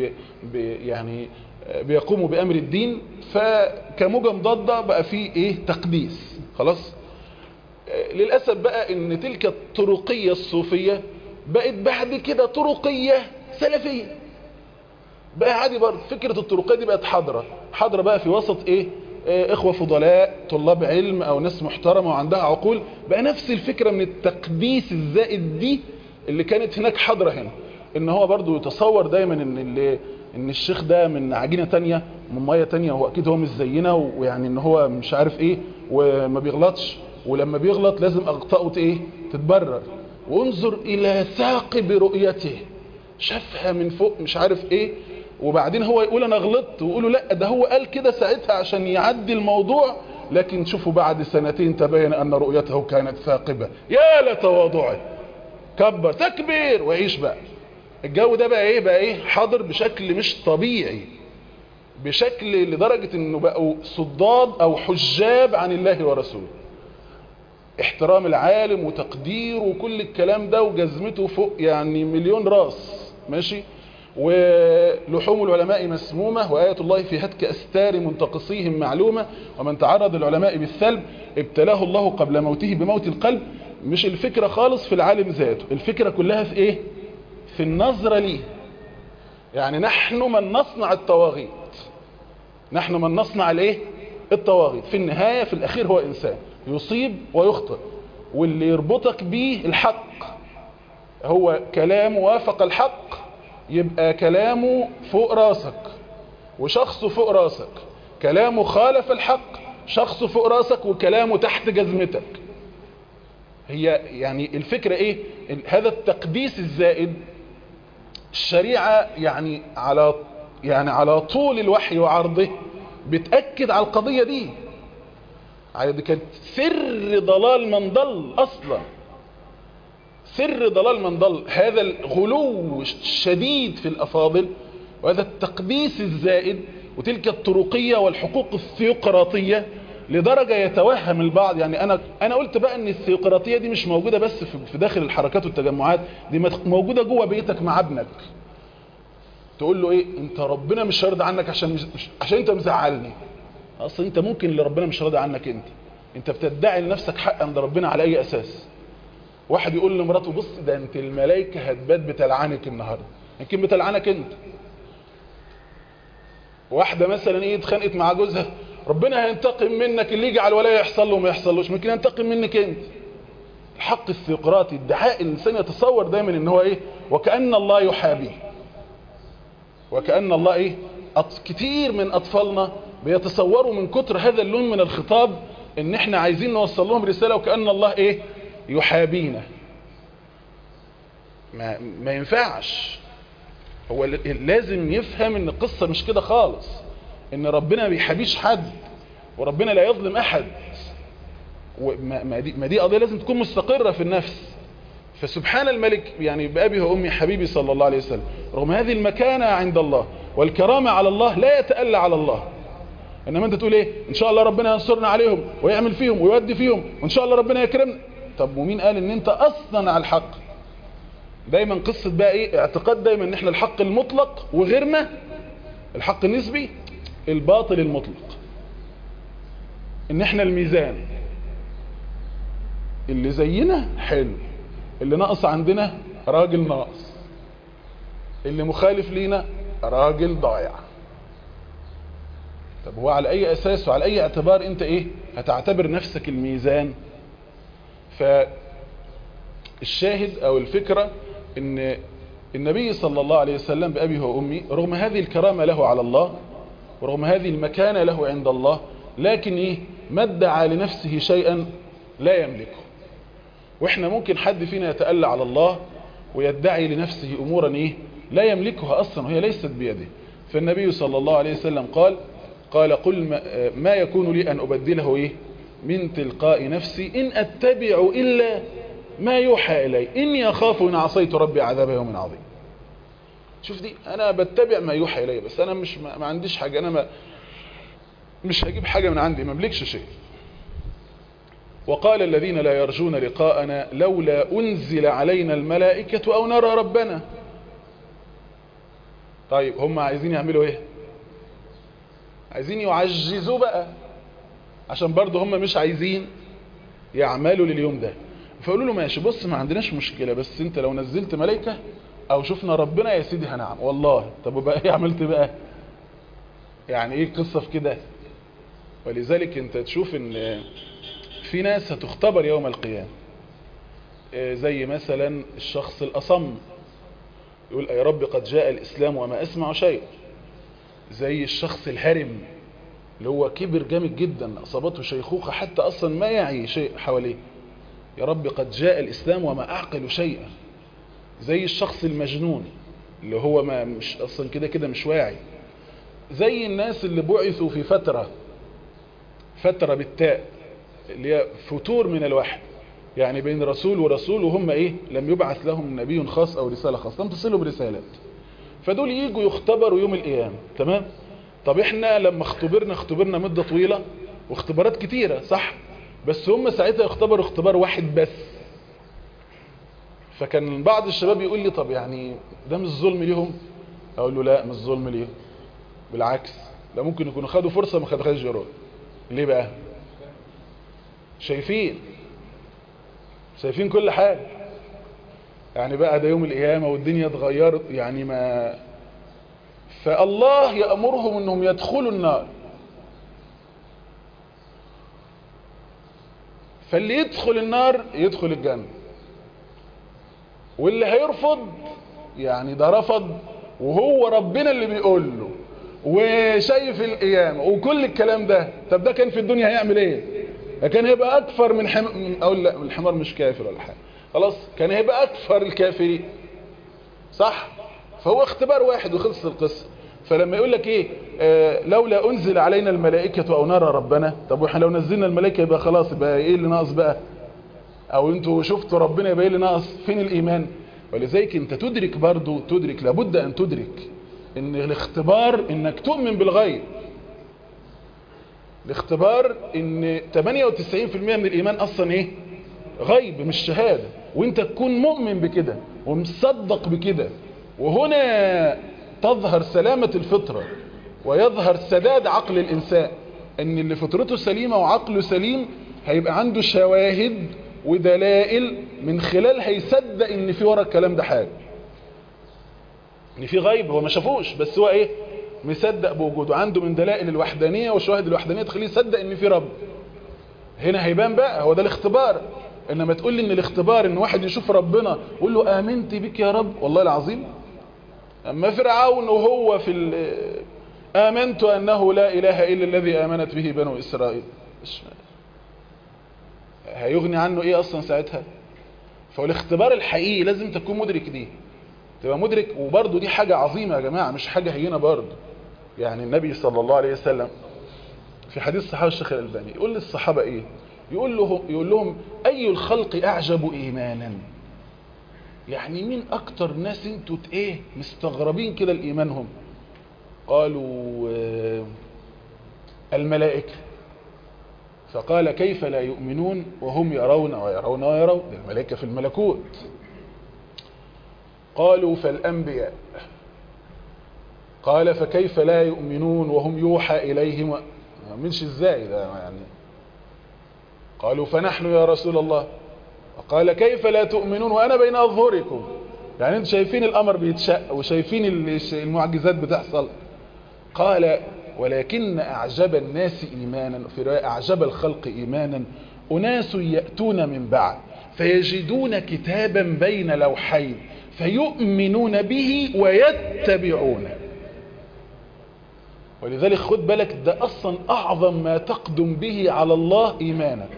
Speaker 2: يعني بيقوموا بأمر الدين، فكموجة مضادة بقى في ايه تقديس خلاص. للأسف بقى ان تلك الطرقية الصوفية بقت بعد كده طرقية سلفية بقى عادي برضه. فكرة الطرقية دي بقت حاضرة بقى في وسط ايه اخوة فضلاء طلاب علم او ناس محترمة وعندها عقول. بقى نفس الفكرة من التقديس الزائد دي اللي كانت هناك حاضرة هنا، ان هو برضه يتصور دايما ان الشيخ ده من عجينة تانية من مية تانية، وهو اكيد هو مش زينا، ويعني ان هو مش عارف ايه وما بيغلطش، ولما بيغلط لازم اغطاءه ايه تتبرر. وانظر الى ثاقب رؤيته، شافها من فوق مش عارف ايه، وبعدين هو يقول انا غلطت، ويقولوا لا ده هو قال كده ساعتها عشان يعدي الموضوع، لكن شوفوا بعد سنتين تبين ان رؤيته كانت ثاقبة. يا لتواضعه، كبر تكبير وعيش بقى. الجو ده بقى ايه حاضر بشكل مش طبيعي، بشكل لدرجة انه بقوا صداد او حجاب عن الله ورسوله. احترام العالم وتقدير وكل الكلام ده وجزمته فوق يعني مليون راس. ماشي. ولحوم العلماء مسمومة، وآية الله في هتك أستار منتقصيهم معلومة، ومن تعرض العلماء بالثلب ابتلاه الله قبل موته بموت القلب. مش الفكرة خالص في العالم ذاته، الفكرة كلها في ايه، في النظرة ليه. يعني نحن من نصنع الطواغيت، نحن من نصنع الايه؟ الطواغيت. في النهاية في الاخير هو انسان يصيب ويخطئ، واللي يربطك بيه الحق. هو كلامه وافق الحق يبقى كلامه فوق راسك وشخصه فوق راسك، كلامه خالف الحق شخصه فوق راسك وكلامه تحت جزمتك. هي يعني الفكرة ايه؟ هذا التقديس الزائد الشريعة يعني على طول الوحي وعرضه بتأكد على القضية دي. دي كانت سر ضلال من ضل اصلا، سر ضلال من ضل، هذا الغلو الشديد في الافاضل وهذا التقديس الزائد وتلك الطرقية والحقوق الثيوقراطية، لدرجة يتوهم البعض. يعني انا قلت بقى ان الثيوقراطية دي مش موجودة بس في داخل الحركات والتجمعات، دي موجودة جوه بيتك مع ابنك. تقول له ايه؟ انت ربنا مش راضي عنك عشان انت مزعلني. اصلا انت ممكن اللي ربنا مش راضي عنك انت بتدعي لنفسك حق عند ربنا على اي اساس؟ واحد يقول لمراته بص ده انت الملائكة هتبات بتلعنك النهاردة، يمكن بتلعنك انت. واحدة مثلا ايه اتخانقت مع جوزها، ربنا هينتقم منك، اللي يجي على الولاية يحصل له وما يحصلوش، ممكن ينتقم منك انت. الحق الثيوقراطي، ادعاء الانسان يتصور دايما ان هو ايه؟ وكأن الله يحابيه، وكأن الله ايه؟ كتير من اطفالنا بيتصوروا من كتر هذا اللون من الخطاب ان احنا عايزين نوصل لهم رسالة وكأن الله ايه؟ يحابينا. ما ينفعش. هو لازم يفهم ان القصة مش كده خالص، ان ربنا ما بيحابيش حد وربنا لا يظلم احد. ما دي قضية لازم تكون مستقرة في النفس. فسبحان الملك يعني بأبي وأمي حبيبي صلى الله عليه وسلم، رغم هذه المكانة عند الله والكرامة على الله لا يتألى على الله. انما انت تقول ايه؟ ان شاء الله ربنا ينصرنا عليهم ويعمل فيهم ويودي فيهم وان شاء الله ربنا يكرمنا. طب ومين قال ان انت اصلا على الحق؟ دايما قصة بقى ايه؟ اعتقاد دايما ان احنا الحق المطلق وغيرنا الحق النسبي، الباطل المطلق، ان احنا الميزان، اللي زينا حلو، اللي ناقص عندنا راجل ناقص، اللي مخالف لينا راجل ضايع. طب هو على اي اساس وعلى اي اعتبار انت ايه هتعتبر نفسك الميزان؟ فالشاهد او الفكرة ان النبي صلى الله عليه وسلم بأبيه وأمي رغم هذه الكرامة له على الله ورغم هذه المكانة له عند الله، لكن ايه؟ ما ادعى لنفسه شيئا لا يملكه. واحنا ممكن حد فينا يتألى على الله ويدعي لنفسه امورا ايه؟ لا يملكها اصلا وهي ليست بيده. فالنبي صلى الله عليه وسلم قال قل ما يكون لي ان ابدله ايه؟ من تلقاء نفسي ان اتبع الا ما يوحى الي اني اخاف ان عصيت ربي عذاب يوم عظيم. شوف دي، انا بتبع ما يوحى الي، بس انا مش ما عنديش حاجة، انا مش هجيب حاجة من عندي، ما املكش شيء. وقال الذين لا يرجون لقاءنا لولا انزل علينا الملائكة او نرى ربنا. طيب هم عايزين يعملوا ايه؟ عايزين يعجزوا بقى، عشان برضه هم مش عايزين يعملوا لليوم ده. فقالوا له ماشي، بص ما عندناش مشكلة، بس انت لو نزلت ملائكة او شفنا ربنا يا سيدي هنعم والله. طب وبقى ايه عملت بقى؟ يعني ايه القصة في كده؟ ولذلك انت تشوف ان في ناس هتختبر يوم القيامة، زي مثلا الشخص الأصم يقول يا رب قد جاء الإسلام وما أسمع شيء. زي الشخص الهرم اللي هو كبر جامد جدا، أصابته شيخوخة حتى أصلا ما يعي شيء حواليه، يا رب قد جاء الإسلام وما أعقل شيئا. زي الشخص المجنون اللي هو ما مش أصلا كده مش واعي. زي الناس اللي بعثوا في فترة بالتاء اللي هي فتور من الوحي، يعني بين رسول ورسول وهم ايه؟ لم يبعث لهم نبي خاص او رسالة خاصة، لم تصلوا برسالات. فدول ييجوا يختبروا يوم القيامة. تمام؟ طب احنا لما اختبرنا مدة طويلة واختبارات كتيرة صح؟ بس هم ساعتها يختبروا اختبار واحد بس. فكان بعض الشباب يقول لي طب يعني ده مش ظلم ليهم؟ اقول له لا مش ظلم ليهم، بالعكس ده ممكن يكونوا خدوا فرصة ما خدوهاش جرار. ليه بقى؟ شايفين كل حاجة، يعني بقى ده يوم القيامة والدنيا اتغيرت يعني ما. فالله يأمرهم انهم يدخلوا النار فاللي يدخل النار يدخل الجنة، واللي هيرفض يعني ده رفض وهو ربنا اللي بيقول له وشايف القيامة وكل الكلام ده. طب ده كان في الدنيا هيعمل ايه؟ كان هيبقى اكفر من اقول لا الحمار مش كافر ولا حاجة، خلاص كان هيبقى اكفر الكافرين، صح؟ فهو اختبار واحد وخلص القصة. فلما يقول لك ايه لولا انزل علينا الملائكة او نرى ربنا، طب واحنا لو نزلنا الملائكة يبقى خلاص، يبقى ايه اللي ناقص بقى؟ او انتوا شفتوا ربنا يبقى ايه اللي ناقص؟ فين الايمان؟ ولذلك انت تدرك برضو، تدرك لابد ان تدرك ان الاختبار انك تؤمن بالغيب. الاختبار ان 98% من الايمان اصلا ايه؟ غيب مش شهادة، وانت تكون مؤمن بكده ومصدق بكده. وهنا تظهر سلامة الفطرة ويظهر سداد عقل الانسان، ان اللي فطرته سليمة وعقله سليم هيبقى عنده شواهد ودلائل من خلالها يصدق ان في ورا الكلام ده حاجة، ان في غيب هو ما شافوش بس هو ايه؟ مصدق بوجوده، عنده من دلائل الوحدانية وشواهد الوحدانية تخليه يصدق ان في رب. هنا هيبان بقى، هو ده الاختبار. انما تقول لي ان الاختبار ان واحد يشوف ربنا ويقول له امنت بك يا رب، والله العظيم. اما فرعون وهو في امنت انه لا اله الا الذي امنت به بنو اسرائيل، هيغني عنه ايه اصلا ساعتها؟ فالاختبار الحقيقي لازم تكون مدرك دي، تبقى مدرك. وبرضه دي حاجة عظيمة يا جماعة، مش حاجة هينة برضه. يعني النبي صلى الله عليه وسلم في حديث صحابة الشيخ الألباني يقول للصحابة ايه؟ يقول لهم اي الخلق اعجب ايمانا، يعني مين اكتر ناس انتوا ايه مستغربين كده الايمانهم؟ قالوا الملائكة. فقال كيف لا يؤمنون وهم يرون ويرون ويرون؟ ده الملائكة في الملكوت. قالوا فالأنبياء. قال فكيف لا يؤمنون وهم يوحى إليهم؟ ما منش ازاي ده يعني. قالوا فنحن يا رسول الله. قال كيف لا تؤمنون وأنا بين أظهركم؟ يعني انتم شايفين الأمر بيتشق وشايفين المعجزات بتحصل. قال ولكن أعجب الناس إيمانا، في رواية أعجب الخلق إيمانا أناس يأتون من بعد فيجدون كتابا بين لوحين فيؤمنون به ويتبعونه. ولذلك خد بالك، ده أصلا أعظم ما تقدم به على الله إيمانك،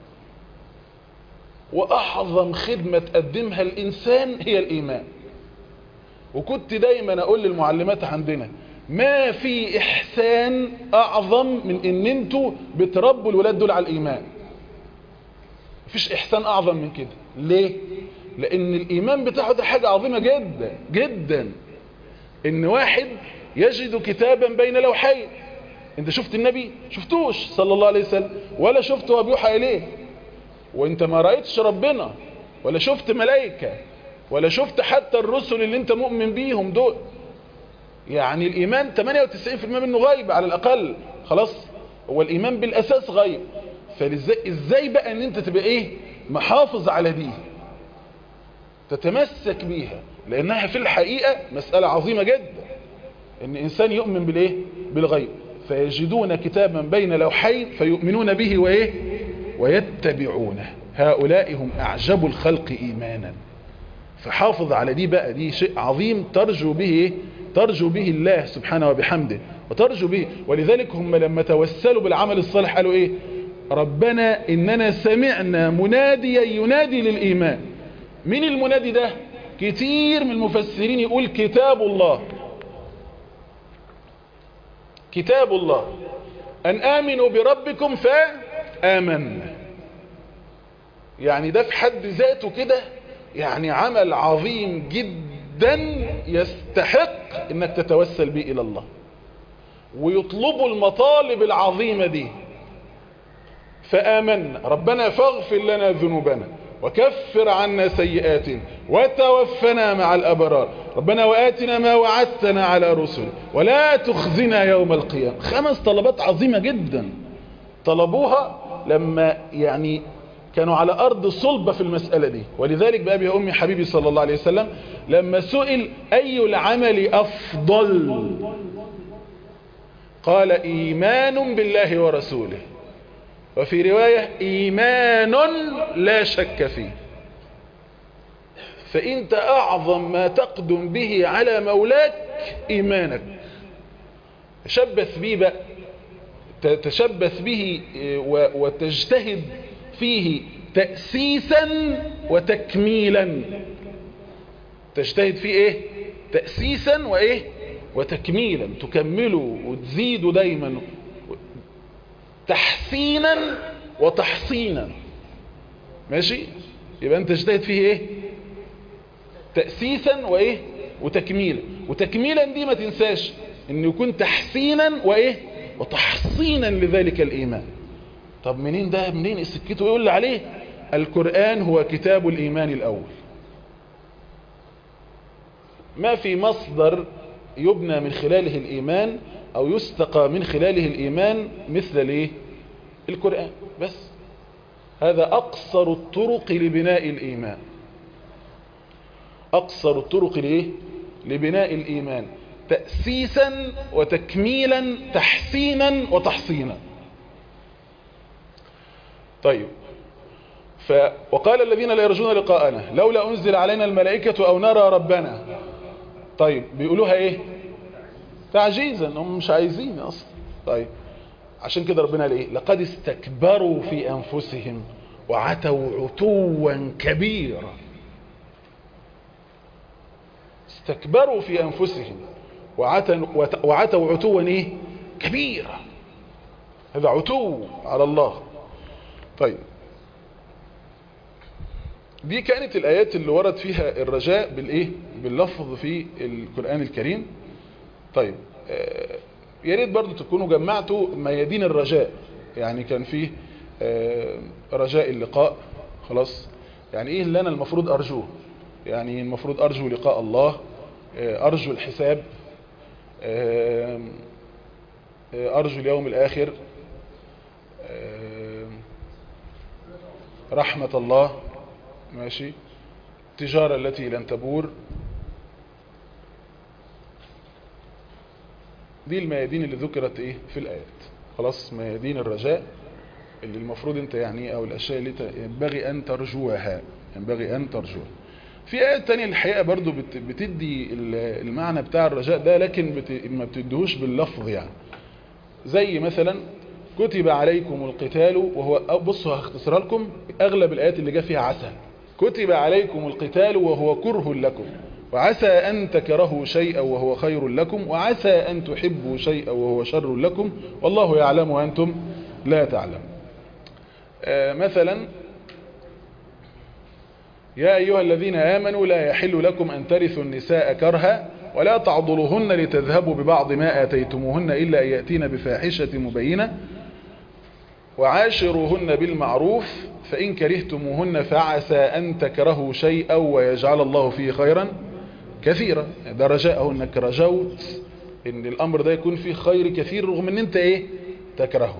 Speaker 2: وأعظم خدمة تقدمها الإنسان هي الإيمان. وكنت دايما أقول للمعلمات عندنا ما في إحسان أعظم من إن انتوا بتربوا الولاد دول على الإيمان. مفيش إحسان أعظم من كده. ليه؟ لأن الإيمان بتاعه ده حاجة عظيمة جدا جدا. إن واحد يجد كتابا بين لوحين. انت شفت النبي؟ شفتوش صلى الله عليه وسلم، ولا شفته وبيوحى إليه، وانت ما رأيتش ربنا ولا شفت ملائكة ولا شفت حتى الرسل اللي انت مؤمن بيهم دول. يعني الإيمان 98% منه غيب على الأقل، خلاص هو الإيمان بالأساس غيب. فإزاي بقى ان انت تبقى ايه محافظ على دي، تتمسك بيها، لأنها في الحقيقة مسألة عظيمة جدا. ان إنسان يؤمن بالإيه؟ بالغيب. فيجدون كتابا بين لوحين فيؤمنون به وإيه؟ ويتبعونه. هؤلاء هم أعجب الخلق إيمانا. فحافظ على دي بقى، دي شيء عظيم ترجو به إيه؟ ترجو به الله سبحانه وبحمده وترجو به. ولذلك هم لما توسلوا بالعمل الصالح قالوا إيه؟ ربنا إننا سمعنا مناديا ينادي للإيمان. مين المنادي ده؟ كتير من المفسرين يقول كتاب الله. كتاب الله أن آمنوا بربكم فآمنا. يعني ده في حد ذاته كده يعني عمل عظيم جدا يستحق انك تتوسل به الى الله، ويطلبوا المطالب العظيمة دي. فآمنا ربنا فاغفر لنا ذنوبنا وكفر عنا سيئاتنا وتوفنا مع الأبرار ربنا وآتنا ما وعدتنا على رسل ولا تخزنا يوم القيامة. 5 طلبات عظيمة جدا طلبوها لما يعني كانوا على أرض صلبة في المسألة دي. ولذلك بأبي أمي حبيبي صلى الله عليه وسلم لما سئل أي العمل أفضل قال إيمان بالله ورسوله. وفي رواية إيمان لا شك فيه. فإنت أعظم ما تقدم به على مولاك إيمانك. تشبث به بقى، تشبث به وتجتهد فيه تأسيسا وتكميلا. تجتهد فيه ايه؟ تأسيسا وايه؟ وتكميلا، تكمله وتزيده دايما، تحسينا وتحصينا. ماشي؟ يبقى انت تجتهد فيه ايه؟ تأسيسا وايه؟ وتكميلا. وتكميلا دي ما تنساش انه يكون تحسينا وايه؟ وتحصينا لذلك الإيمان. طب منين ده؟ منين سكته يقول لي عليه؟ القرآن هو كتاب الإيمان الأول. ما في مصدر يبنى من خلاله الإيمان أو يستقى من خلاله الإيمان مثل الايه؟ القرآن. بس هذا أقصر الطرق لبناء الإيمان. أقصر الطرق لإيه؟ لبناء الإيمان، تأسيسا وتكميلا، تحسينا وتحصينا. طيب، وقال الذين لا يرجون لقاءنا لولا أنزل علينا الملائكة أو نرى ربنا. طيب بيقولوها إيه؟ تعجيزا، هم مش عايزين أصلا. طيب عشان كده ربنا قال إيه؟ لقد استكبروا في أنفسهم وعتوا عتوا كبيرا. استكبروا في أنفسهم وعتوا عتوا إيه؟ كبيرا. هذا عتو على الله. طيب دي كانت الآيات اللي ورد فيها الرجاء بالإيه؟ باللفظ في القرآن الكريم. طيب يا ريت برضو تكونوا جمعتوا ميادين الرجاء. يعني كان فيه رجاء اللقاء، خلاص. يعني ايه اللي انا المفروض ارجوه؟ يعني المفروض ارجو لقاء الله، ارجو الحساب، ارجو اليوم الاخر، رحمة الله، ماشي، التجارة التي لن تبور. دي الميادين اللي ذكرت ايه في الآيات. خلاص، ميادين الرجاء اللي المفروض انت يعني او الاشياء اللي ينبغي ان ترجوها، ينبغي ان ترجوها. في آيات تانية الحقيقة برضو بتدي المعنى بتاع الرجاء ده، لكن ما بتديهوش باللفظ. يعني زي مثلا كتب عليكم القتال، وهو بصوا هختصرها لكم، اغلب الآيات اللي جاء فيها عسى. كتب عليكم القتال وهو كره لكم، وعسى أن تكرهوا شيئا وهو خير لكم، وعسى أن تحبوا شيئا وهو شر لكم، والله يعلم وأنتم لا تعلم. مثلا يا أيها الذين آمنوا لا يحل لكم أن ترثوا النساء كرها ولا تعضلوهن لتذهبوا ببعض ما آتيتموهن إلا أن يأتين بفاحشة مبينة وعاشروهن بالمعروف فإن كرهتموهن فعسى أن تكرهوا شيئا ويجعل الله فيه خيرا كثيرا. ده رجاءه انك رجوت ان الامر ده يكون فيه خير كثير رغم ان انت ايه؟ تكرهه.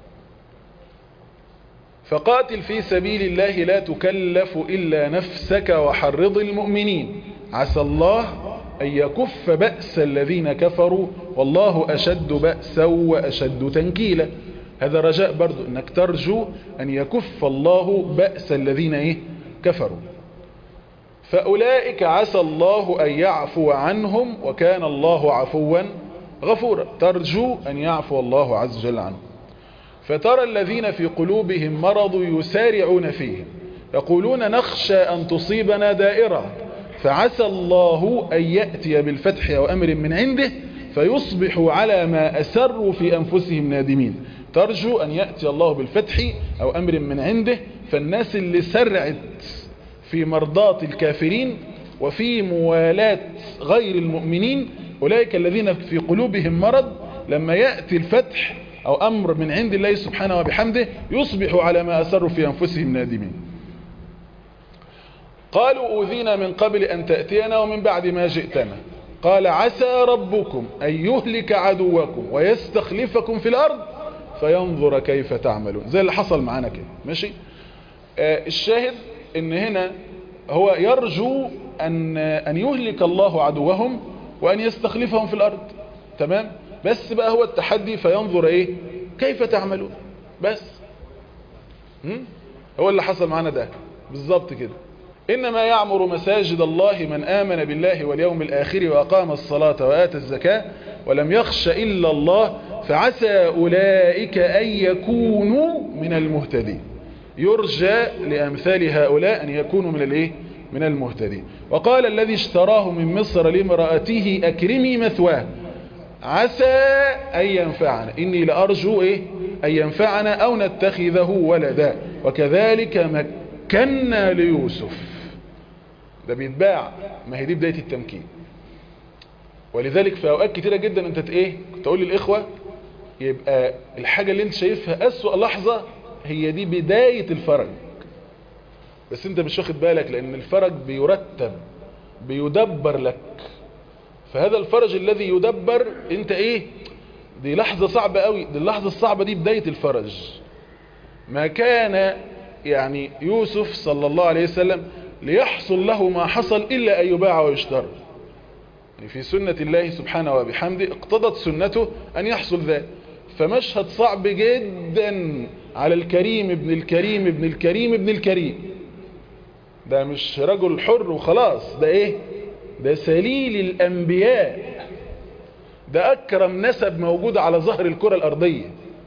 Speaker 2: فقاتل في سبيل الله لا تكلف الا نفسك وحرض المؤمنين عسى الله ان يكف بأس الذين كفروا والله اشد بأسا واشد تنكيلا. هذا رجاء برضو انك ترجو ان يكف الله بأس الذين ايه؟ كفروا. فأولئك عسى الله أن يعفو عنهم وكان الله عفوا غفورا. ترجو أن يعفو الله عز وجل عنهم. فترى الذين في قلوبهم مرض يسارعون فيه يقولون نخشى أن تصيبنا دائرة فعسى الله أن يأتي بالفتح أو أمر من عنده فيصبحوا على ما أسروا في أنفسهم نادمين. ترجو أن يأتي الله بالفتح أو أمر من عنده. فالناس اللي سرعت في مرضات الكافرين وفي موالاة غير المؤمنين أولئك الذين في قلوبهم مرض، لما يأتي الفتح أو أمر من عند الله سبحانه وبحمده يصبحوا على ما أسروا في أنفسهم نادمين. قالوا أوذينا من قبل أن تأتينا ومن بعد ما جئتنا قال عسى ربكم أن يهلك عدوكم ويستخلفكم في الأرض فينظر كيف تعملون. زي اللي حصل معانا كده. ماشي. الشاهد ان هنا هو يرجو ان يهلك الله عدوهم وان يستخلفهم في الارض. تمام. بس بقى هو التحدي فينظر ايه؟ كيف تعملون. بس هو اللي حصل معانا ده بالظبط كده. إنما يعمر مساجد الله من آمن بالله واليوم الآخر وأقام الصلاة وآتى الزكاة ولم يخش إلا الله فعسى أولئك أن يكونوا من المهتدين. يرجى لأمثال هؤلاء أن يكونوا من الايه؟ من المهتدين. وقال الذي اشتراه من مصر لامرأته أكرمي مثواه عسى أن ينفعنا إني لأرجو إيه؟ أن ينفعنا أو نتخذه ولدا وكذلك مكنا ليوسف. ده بيتباع، ما هي دي بداية التمكين. ولذلك في أوقات كتيرة جدا أنت إيه؟ كنت أقول للإخوة يبقى الحاجة اللي أنت شايفها أسوأ لحظة هي دي بداية الفرج، بس أنت مش واخد بالك لأن الفرج بيرتب بيدبر لك. فهذا الفرج الذي يدبر أنت إيه؟ دي لحظة صعبة قوي، دي اللحظة الصعبة دي بداية الفرج. ما كان يعني يوسف صلى الله عليه وسلم ليحصل له ما حصل إلا أن يباع ويشترى. يعني في سنة الله سبحانه وبحمده اقتضت سنته أن يحصل ذلك. فمشهد صعب جدا على الكريم ابن الكريم ابن الكريم ابن الكريم. ده مش رجل حر وخلاص، ده ايه؟ ده سليل الأنبياء، ده أكرم نسب موجود على ظهر الكرة الأرضية.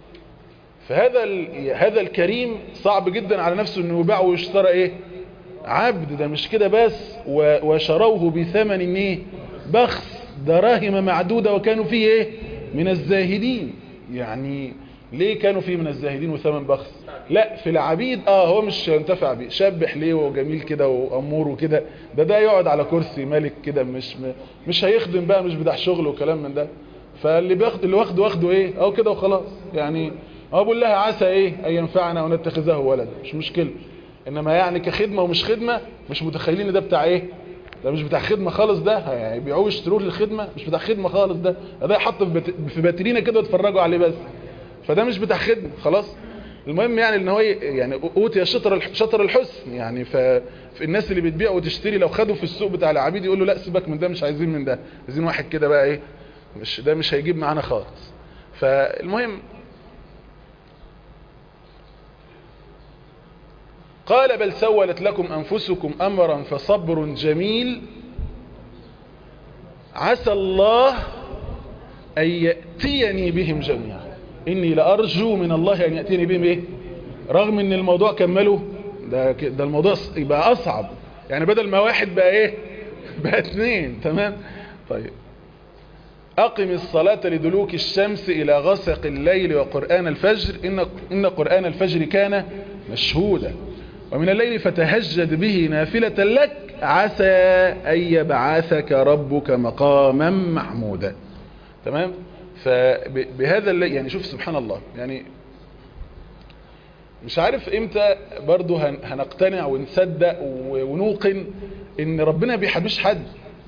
Speaker 2: فهذا الكريم صعب جدا على نفسه انه يباع ويشترى ايه؟ عبد. ده مش كده بس، وشروه بثمن ايه؟ بخس، دراهم معدودة، وكانوا فيه ايه؟ من الزاهدين. يعني ليه كانوا فيه من الزاهدين وثمن بخس؟ لا في العبيد هو مش ينتفع بيه، شاب حليه وجميل كده وامور وكده، ده يقعد على كرسي ملك كده، مش هيخدم بقى، مش بتاع شغل وكلام من ده. فاللي بياخد اللي واخده ايه او كده وخلاص. يعني بقول لها عسى ايه ان ينفعنا ونتخذه ولدا، مش مشكله. انما يعني كخدمه ومش خدمه، مش متخيلين ده بتاع ايه؟ ده مش بتاع خدمه خالص، ده يعني بيعوا يشتروه للخدمه، مش بتاع خدمه خالص. ده يحط في باترينا كده ويتفرجوا عليه بس، فده مش بتاع خدمه خلاص. المهم يعني ان هو يعني اوتي شطر الحسن. يعني في الناس اللي بتبيع وتشتري لو خدوا في السوق بتاع العبيد يقول له لا سيبك من ده، مش عايزين من ده، عايزين واحد كده بقى ايه، مش هيجيب معانا خالص. فالمهم قال بل سولت لكم أنفسكم أمرا فصبر جميل عسى الله أن يأتيني بهم جميعا إني لأرجو من الله أن يأتيني بهم إيه؟ رغم أن الموضوع كمله ده الموضوع يبقى أصعب. يعني بدل ما واحد بقى إيه؟ بقى 2. تمام. طيب أقم الصلاة لدلوك الشمس إلى غسق الليل وقرآن الفجر إن قرآن الفجر كان مشهودا ومن الليل فتهجد به نافلة لك عسى أن يبعثك ربك مقاما محمودا. تمام. فبهذا يعني شوف سبحان الله، يعني مش عارف امتى برضو هنقتنع ونصدق ونوقن ان ربنا بيحبش حد.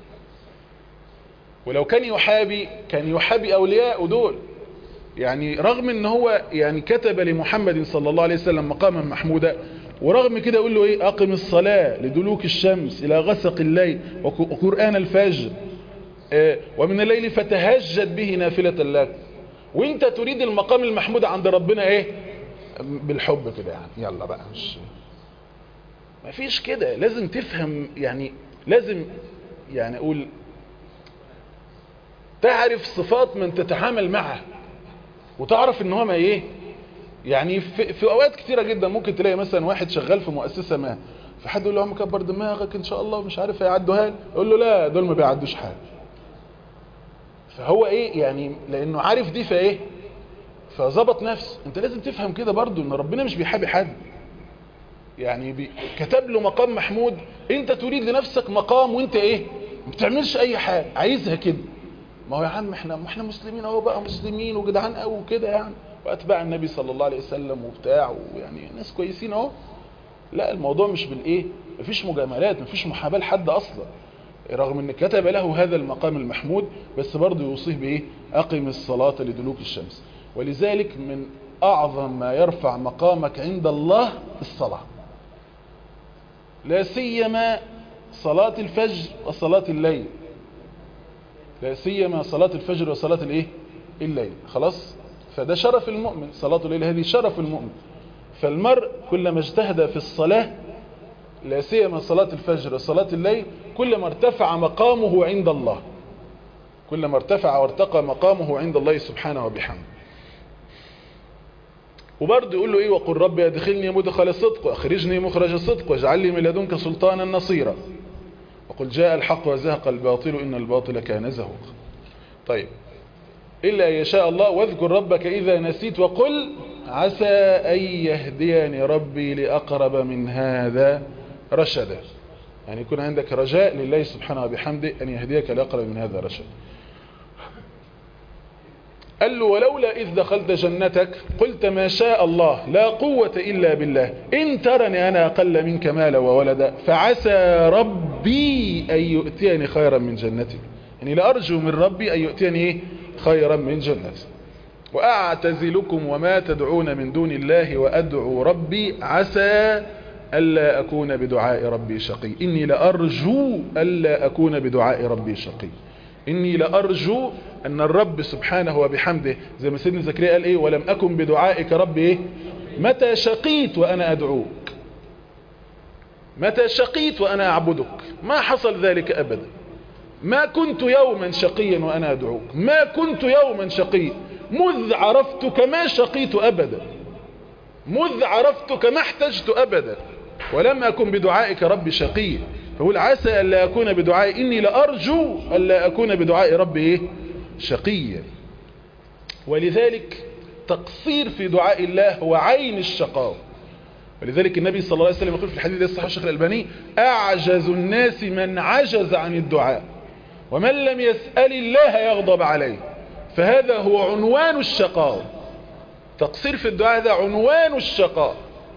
Speaker 2: ولو كان يحابي اولياء دول. يعني رغم ان هو يعني كتب لمحمد صلى الله عليه وسلم مقاما محمودا، ورغم كده يقول له ايه؟ اقم الصلاة لدلوك الشمس الى غسق الليل وقرآن الفجر ومن الليل فتهجد به نافلة لك. وانت تريد المقام المحمود عند ربنا ايه؟ بالحب كده يعني. يلا بقى ما فيش كده. لازم تفهم، يعني لازم يعني اقول تعرف صفات من تتعامل معه، وتعرف ان هو ما ايه. يعني في اوقات كتيرة جدا ممكن تلاقي مثلا واحد شغال في مؤسسة ما، فحد يقول له عم كبر دماغك ان شاء الله مش عارف هيعدوها، يقول له لا دول ما بيعدوش حاجة. فهو ايه يعني؟ لانه عارف دي فايه، فظبط نفسه. انت لازم تفهم كده برضو ان ربنا مش بيحابي حد. يعني كتب له مقام محمود، انت تريد لنفسك مقام وانت ايه؟ ما بتعملش اي حاجة، عايزها كده. ما هو يا عم احنا مسلمين اهو بقى، مسلمين وجدعان قوي وكده يعني، واتباع النبي صلى الله عليه وسلم وبتاع، ويعني ناس كويسين اهو. لا الموضوع مش بالايه، مفيش مجاملات، مفيش محاباه لحد اصلا، رغم ان كتب له هذا المقام المحمود، بس برضه يوصيه بايه؟ اقم الصلاة لدلوك الشمس. ولذلك من اعظم ما يرفع مقامك عند الله الصلاة، لا سيما صلاة الفجر وصلاة الليل. لا سيما صلاة الفجر وصلاة الايه؟ الليل. خلاص. فده شرف المؤمن، صلاة الليل هذه شرف المؤمن. فالمرء كلما اجتهد في الصلاة، لا سيما صلاة الفجر وصلاة الليل، كلما ارتفع مقامه عند الله، كلما ارتفع وارتقى مقامه عند الله سبحانه وبحمده. وبرضه يقول له ايه؟ وقل رب ادخلني مدخل الصدق واخرجني مخرج الصدق واجعل لي من لدنك سلطانا نصيرا، وقل جاء الحق وزهق الباطل ان الباطل كان زهوقا. طيب، الا يشاء الله. واذكر ربك اذا نسيت وقل عسى ان يهديني ربي لاقرب من هذا رشدا. يعني يكون عندك رجاء لله سبحانه وبحمده ان يهديك لاقرب من هذا رشدا. قال له ولولا إذ دخلت جنتك قلت ما شاء الله لا قوة إلا بالله إن ترني أنا أقل منك مالا وولدا فعسى ربي أن يؤتيني خيرا من جنتي. يعني لأرجو من ربي أن يؤتيني خيرا من جنتي. وأعتزلكم وما تدعون من دون الله وأدعو ربي عسى ألا أكون بدعاء ربي شقي. إني لأرجو ألا أكون بدعاء ربي شقي. إني لأرجو أن الرب سبحانه وبحمده زي ما سيدنا زكريا قال إيه؟ ولم أكن بدعائك ربي إيه؟ متى شقيت وأنا أدعوك، متى شقيت وأنا أعبدك. ما حصل ذلك أبدا. ما كنت يوما شقيا وأنا أدعوك، ما كنت يوما شقيا. مذ عرفتك ما شقيت أبدا، مذ عرفتك ما احتجت أبدا، ولم أكن بدعائك ربي شقيا. فقول عسى ألا أكون بدعائي، إني لأرجو ألا أكون بدعائي ربي إيه؟ شقيا. ولذلك تقصير في دعاء الله هو عين الشقاوة. ولذلك النبي صلى الله عليه وسلم يقول في الحديث الصحيح الشيخ الألباني أعجز الناس من عجز عن الدعاء ومن لم يسأل الله يغضب عليه. فهذا هو عنوان الشقاوة. تقصير في الدعاء هذا عنوان الشقاء.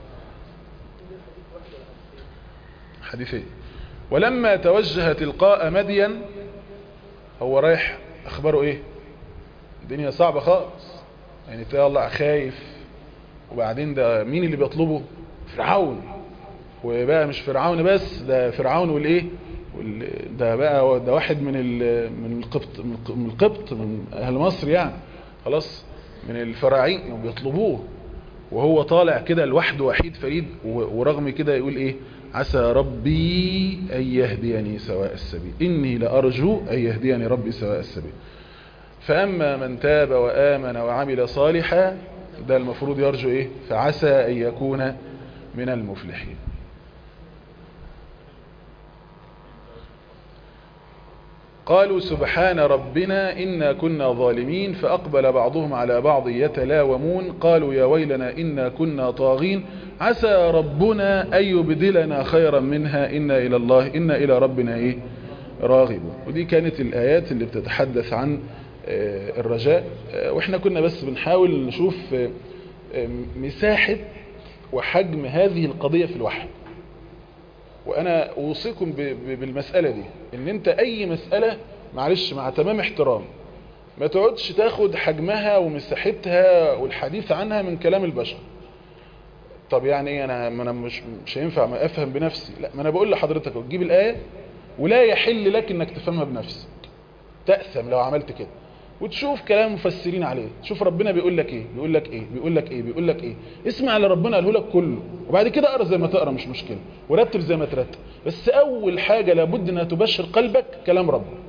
Speaker 2: حديثين. ولما توجه تلقاء مدين، هو رايح اخباره ايه؟ الدنيا صعبة خالص، يعني طالع خايف. وبعدين ده مين اللي بيطلبه؟ فرعون. وبقى مش فرعون بس، ده فرعون والايه، ده بقى ده واحد من القبط من اهل مصر يعني، خلاص، من الفراعين وبيطلبوه. وهو طالع كده لوحده وحيد فريد، ورغم كده يقول ايه؟ عسى ربي أن يهديني سواء السبيل، إني لأرجو أن يهديني ربي سواء السبيل. فأما من تاب وآمن وعمل صالحا، ده المفروض يرجو إيه؟ فعسى أن يكون من المفلحين. قالوا سبحان ربنا إنا كنا ظالمين فأقبل بعضهم على بعض يتلاومون قالوا يا ويلنا إنا كنا طاغين عسى ربنا أن يبدلنا خيرا منها إنا إلى ربنا إيه؟ راغبون. ودي كانت الآيات اللي بتتحدث عن الرجاء. وإحنا كنا بس بنحاول نشوف مساحة وحجم هذه القضية في الوحي. وأنا أوصيكم بالمسألة دي، إن أنت أي مسألة معلش مع تمام احترام ما تقعدش تاخد حجمها ومساحتها والحديث عنها من كلام البشر. طب يعني ايه؟ انا مش هينفع ما افهم بنفسي. لا، ما انا بقول لحضرتك تجيب الآية ولا يحل لك انك تفهمها بنفسك، تأثم لو عملت كده. وتشوف كلام مفسرين عليه، تشوف ربنا بيقول لك ايه، بيقول لك ايه، بيقول لك ايه، بيقول لك ايه. اسمع اللي ربنا قاله لك كله، وبعد كده اقرا زي ما تقرا، مش مشكله، ورتب زي ما ترتب. بس اول حاجه لابد انها تبشر قلبك كلام ربك،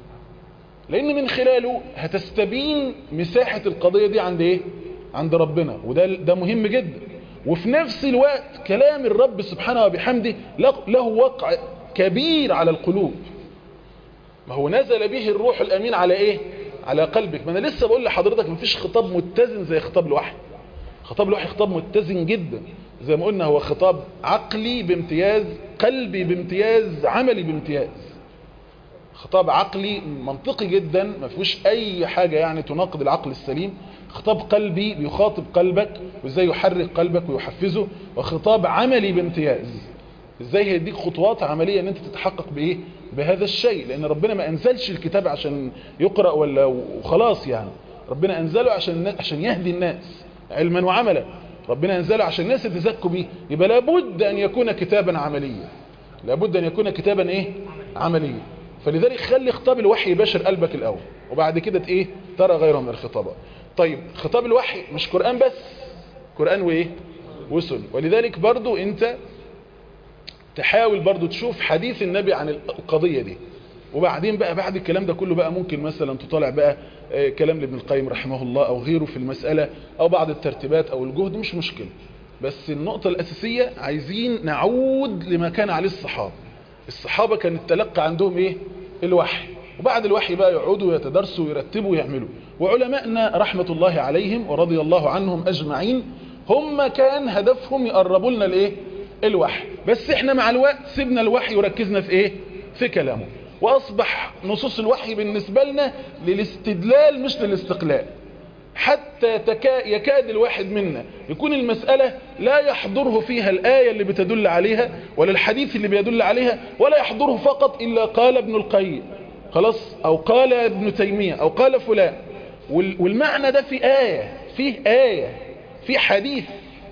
Speaker 2: لان من خلاله هتستبين مساحه القضيه دي عند ايه؟ عند ربنا. وده مهم جدا. وفي نفس الوقت كلام الرب سبحانه وبحمده له وقع كبير على القلوب. ما هو نزل به الروح الامين على ايه؟ على قلبك. ما انا لسه بقول لحضرتك مفيش خطاب متزن زي خطاب الوحي. خطاب الوحي خطاب متزن جدا، زي ما قلنا هو خطاب عقلي بامتياز، قلبي بامتياز، عملي بامتياز. خطاب عقلي منطقي جدا، ما فيهوش اي حاجة يعني تناقض العقل السليم. خطاب قلبي بيخاطب قلبك وازاي يحرك قلبك ويحفزه. وخطاب عملي بامتياز، ازاي هيديك خطوات عملية ان انت تتحقق بايه؟ بهذا الشيء. لان ربنا ما انزلش الكتاب عشان يقرأ ولا وخلاص يعني. ربنا انزله عشان يهدي الناس علما وعملا. ربنا انزله عشان الناس يتزكوا بيه. يبقى لابد ان يكون كتابا عمليا، لابد ان يكون كتابا ايه؟ عمليا. فلذلك خلي خطاب الوحي يباشر قلبك الاول، وبعد كده ايه؟ ترى غيره من الخطابات. طيب خطاب الوحي مش قرآن بس، قرآن وايه؟ وسنة. ولذلك برضو انت تحاول برضو تشوف حديث النبي عن القضية دي، وبعدين بقى بعد الكلام ده كله بقى ممكن مثلا تطالع بقى كلام لابن القيم رحمه الله او غيره في المسألة او بعض الترتيبات او الجهد، مش مشكلة. بس النقطة الأساسية عايزين نعود لما كان عليه الصحابة. الصحابة كان التلقى عندهم ايه؟ الوحي، وبعد الوحي بقى يقعدوا ويتدرسوا ويرتبوا ويعملوا. وعلماءنا رحمة الله عليهم ورضي الله عنهم أجمعين هم كان هدفهم يقربوا لنا الايه؟ الوحي. بس احنا مع الوقت سيبنا الوحي وركزنا في ايه؟ في كلامه، واصبح نصوص الوحي بالنسبة لنا للاستدلال مش للاستقلال. حتى يكاد الواحد منا يكون المسألة لا يحضره فيها الآية اللي بتدل عليها ولا الحديث اللي بيدل عليها، ولا يحضره فقط إلا قال ابن القيم خلاص، أو قال ابن تيمية، أو قال فلان، والمعنى ده في آية في حديث.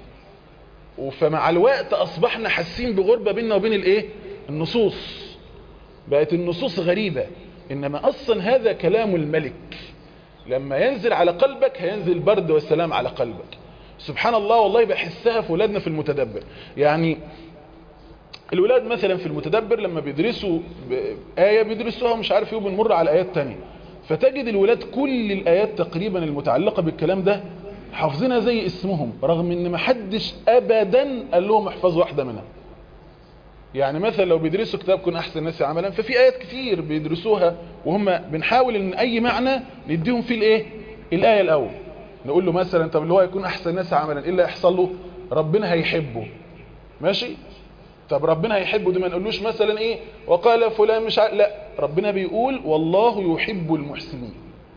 Speaker 2: فمع الوقت أصبحنا حاسين بغربة بيننا وبين الايه؟ النصوص. بقت النصوص غريبة، إنما أصلا هذا كلام الملك، لما ينزل على قلبك هينزل البرد والسلام على قلبك. سبحان الله، والله بحسها في ولادنا في المتدبر. يعني الولاد مثلا في المتدبر لما بيدرسوا آية بيدرسوها مش عارف ايه، وبنمر على آيات تانية، فتجد الولاد كل الآيات تقريبا المتعلقة بالكلام ده حافظينها زي اسمهم، رغم ان محدش ابدا قال لهم احفظوا واحدة منها. يعني مثلا لو بيدرسوا كتاب كن احسن الناس عملا، ففي ايات كتير بيدرسوها وهم بنحاول ان اي معنى نديهم فيه الايه؟ الايه الاول. نقول له مثلا طب اللي هو يكون احسن الناس عملا ايه اللي هيحصل له؟ ربنا هيحبه. ماشي؟ طب ربنا هيحبه دي ما نقولوش مثلا ايه وقال فلان مش لا، ربنا بيقول والله يحب المحسنين.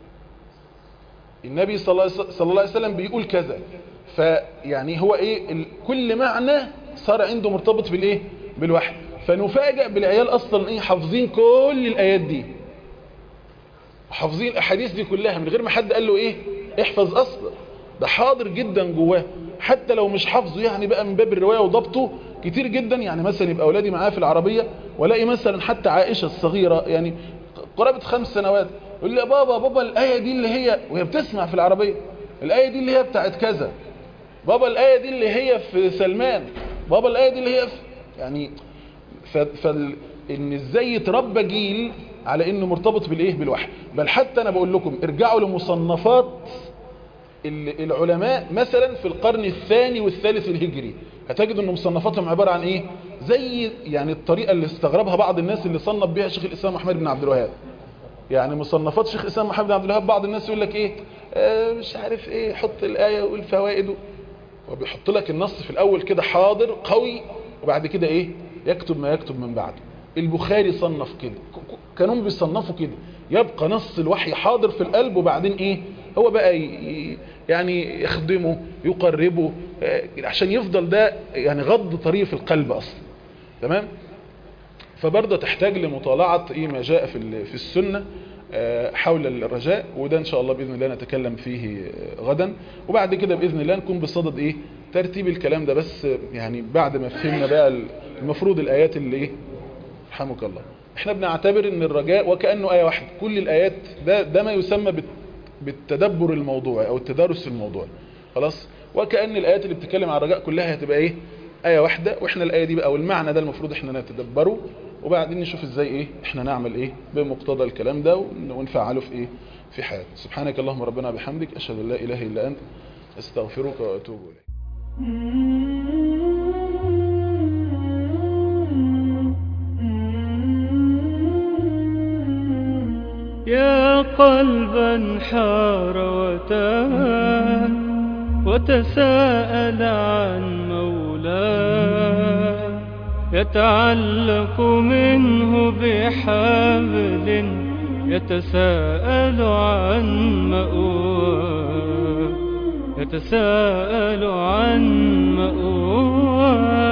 Speaker 2: النبي صلى الله عليه وسلم بيقول كذا. فيعني هو ايه كل معنى صار عنده مرتبط بالايه؟ بالوحي. فنفاجأ بالعيال اصلا ايه؟ حافظين كل الايات دي، حافظين الاحاديث دي كلها من غير ما حد قال له ايه؟ احفظ. اصلا ده حاضر جدا جواه، حتى لو مش حافظه يعني بقى من باب الرواية وضبطه كتير جدا. يعني مثلا يبقى اولادي معاه في العربية والاقي مثلا حتى عائشة الصغيرة يعني قرابة 5 سنوات يقول لي بابا الآية دي اللي هي، وهي بتسمع في العربية، الآية دي اللي هي بتاعت كذا، بابا الآية دي اللي هي في سلمان، بابا الآية دي اللي هي في يعني ان ازاي يتربى جيل على انه مرتبط بالايه؟ بالوحي. بل حتى انا بقول لكم ارجعوا لمصنفات العلماء مثلا في القرن الثاني والثالث الهجري، هتجدوا ان مصنفاتهم عبارة عن ايه؟ زي يعني الطريقة اللي استغربها بعض الناس اللي صنف بها شيخ الاسلام محمد بن عبد الوهاب. يعني مصنفات شيخ الاسلام محمد بن عبد الوهاب بعض الناس يقول لك ايه مش عارف ايه، حط الآية والفوائد، وبيحط لك النص في الاول كده حاضر قوي، وبعد كده ايه؟ يكتب ما يكتب من بعده. البخاري صنف كده، كانوا بيصنفوا كده، يبقى نص الوحي حاضر في القلب، وبعدين ايه؟ هو بقى يعني يخدمه يقربه عشان يفضل ده يعني غض طريق في القلب اصلا. تمام؟ فبرضه تحتاج لمطالعة ايه ما جاء في السنة حول الرجاء، وده ان شاء الله باذن الله نتكلم فيه غدا. وبعد كده باذن الله نكون بصدد ايه؟ ترتيب الكلام ده، بس يعني بعد ما فهمنا بقى المفروض الايات اللي ايه؟ رحمك الله. احنا بنعتبر ان الرجاء وكأنه آية واحدة، كل الآيات ده ما يسمى بالتدبر الموضوعي او التدارس الموضوعي. خلاص؟ وكأن الآيات اللي بتتكلم عن الرجاء كلها هتبقى ايه؟ آية واحدة، واحنا الآية دي بقى والمعنى ده المفروض احنا نتدبره، وبعدين نشوف ازاي ايه احنا نعمل ايه بمقتضى الكلام ده ونفعله في ايه؟ في حياتنا. سبحانك اللهم ربنا بحمدك، اشهد ان لا اله الا انت، استغفرك واتوب اليك.
Speaker 1: يا قلبا حار وتاه وتساءل عن مولاه، يتعلق منه بحبل يتساءل عن مأواه، يتساءل عن مأواه.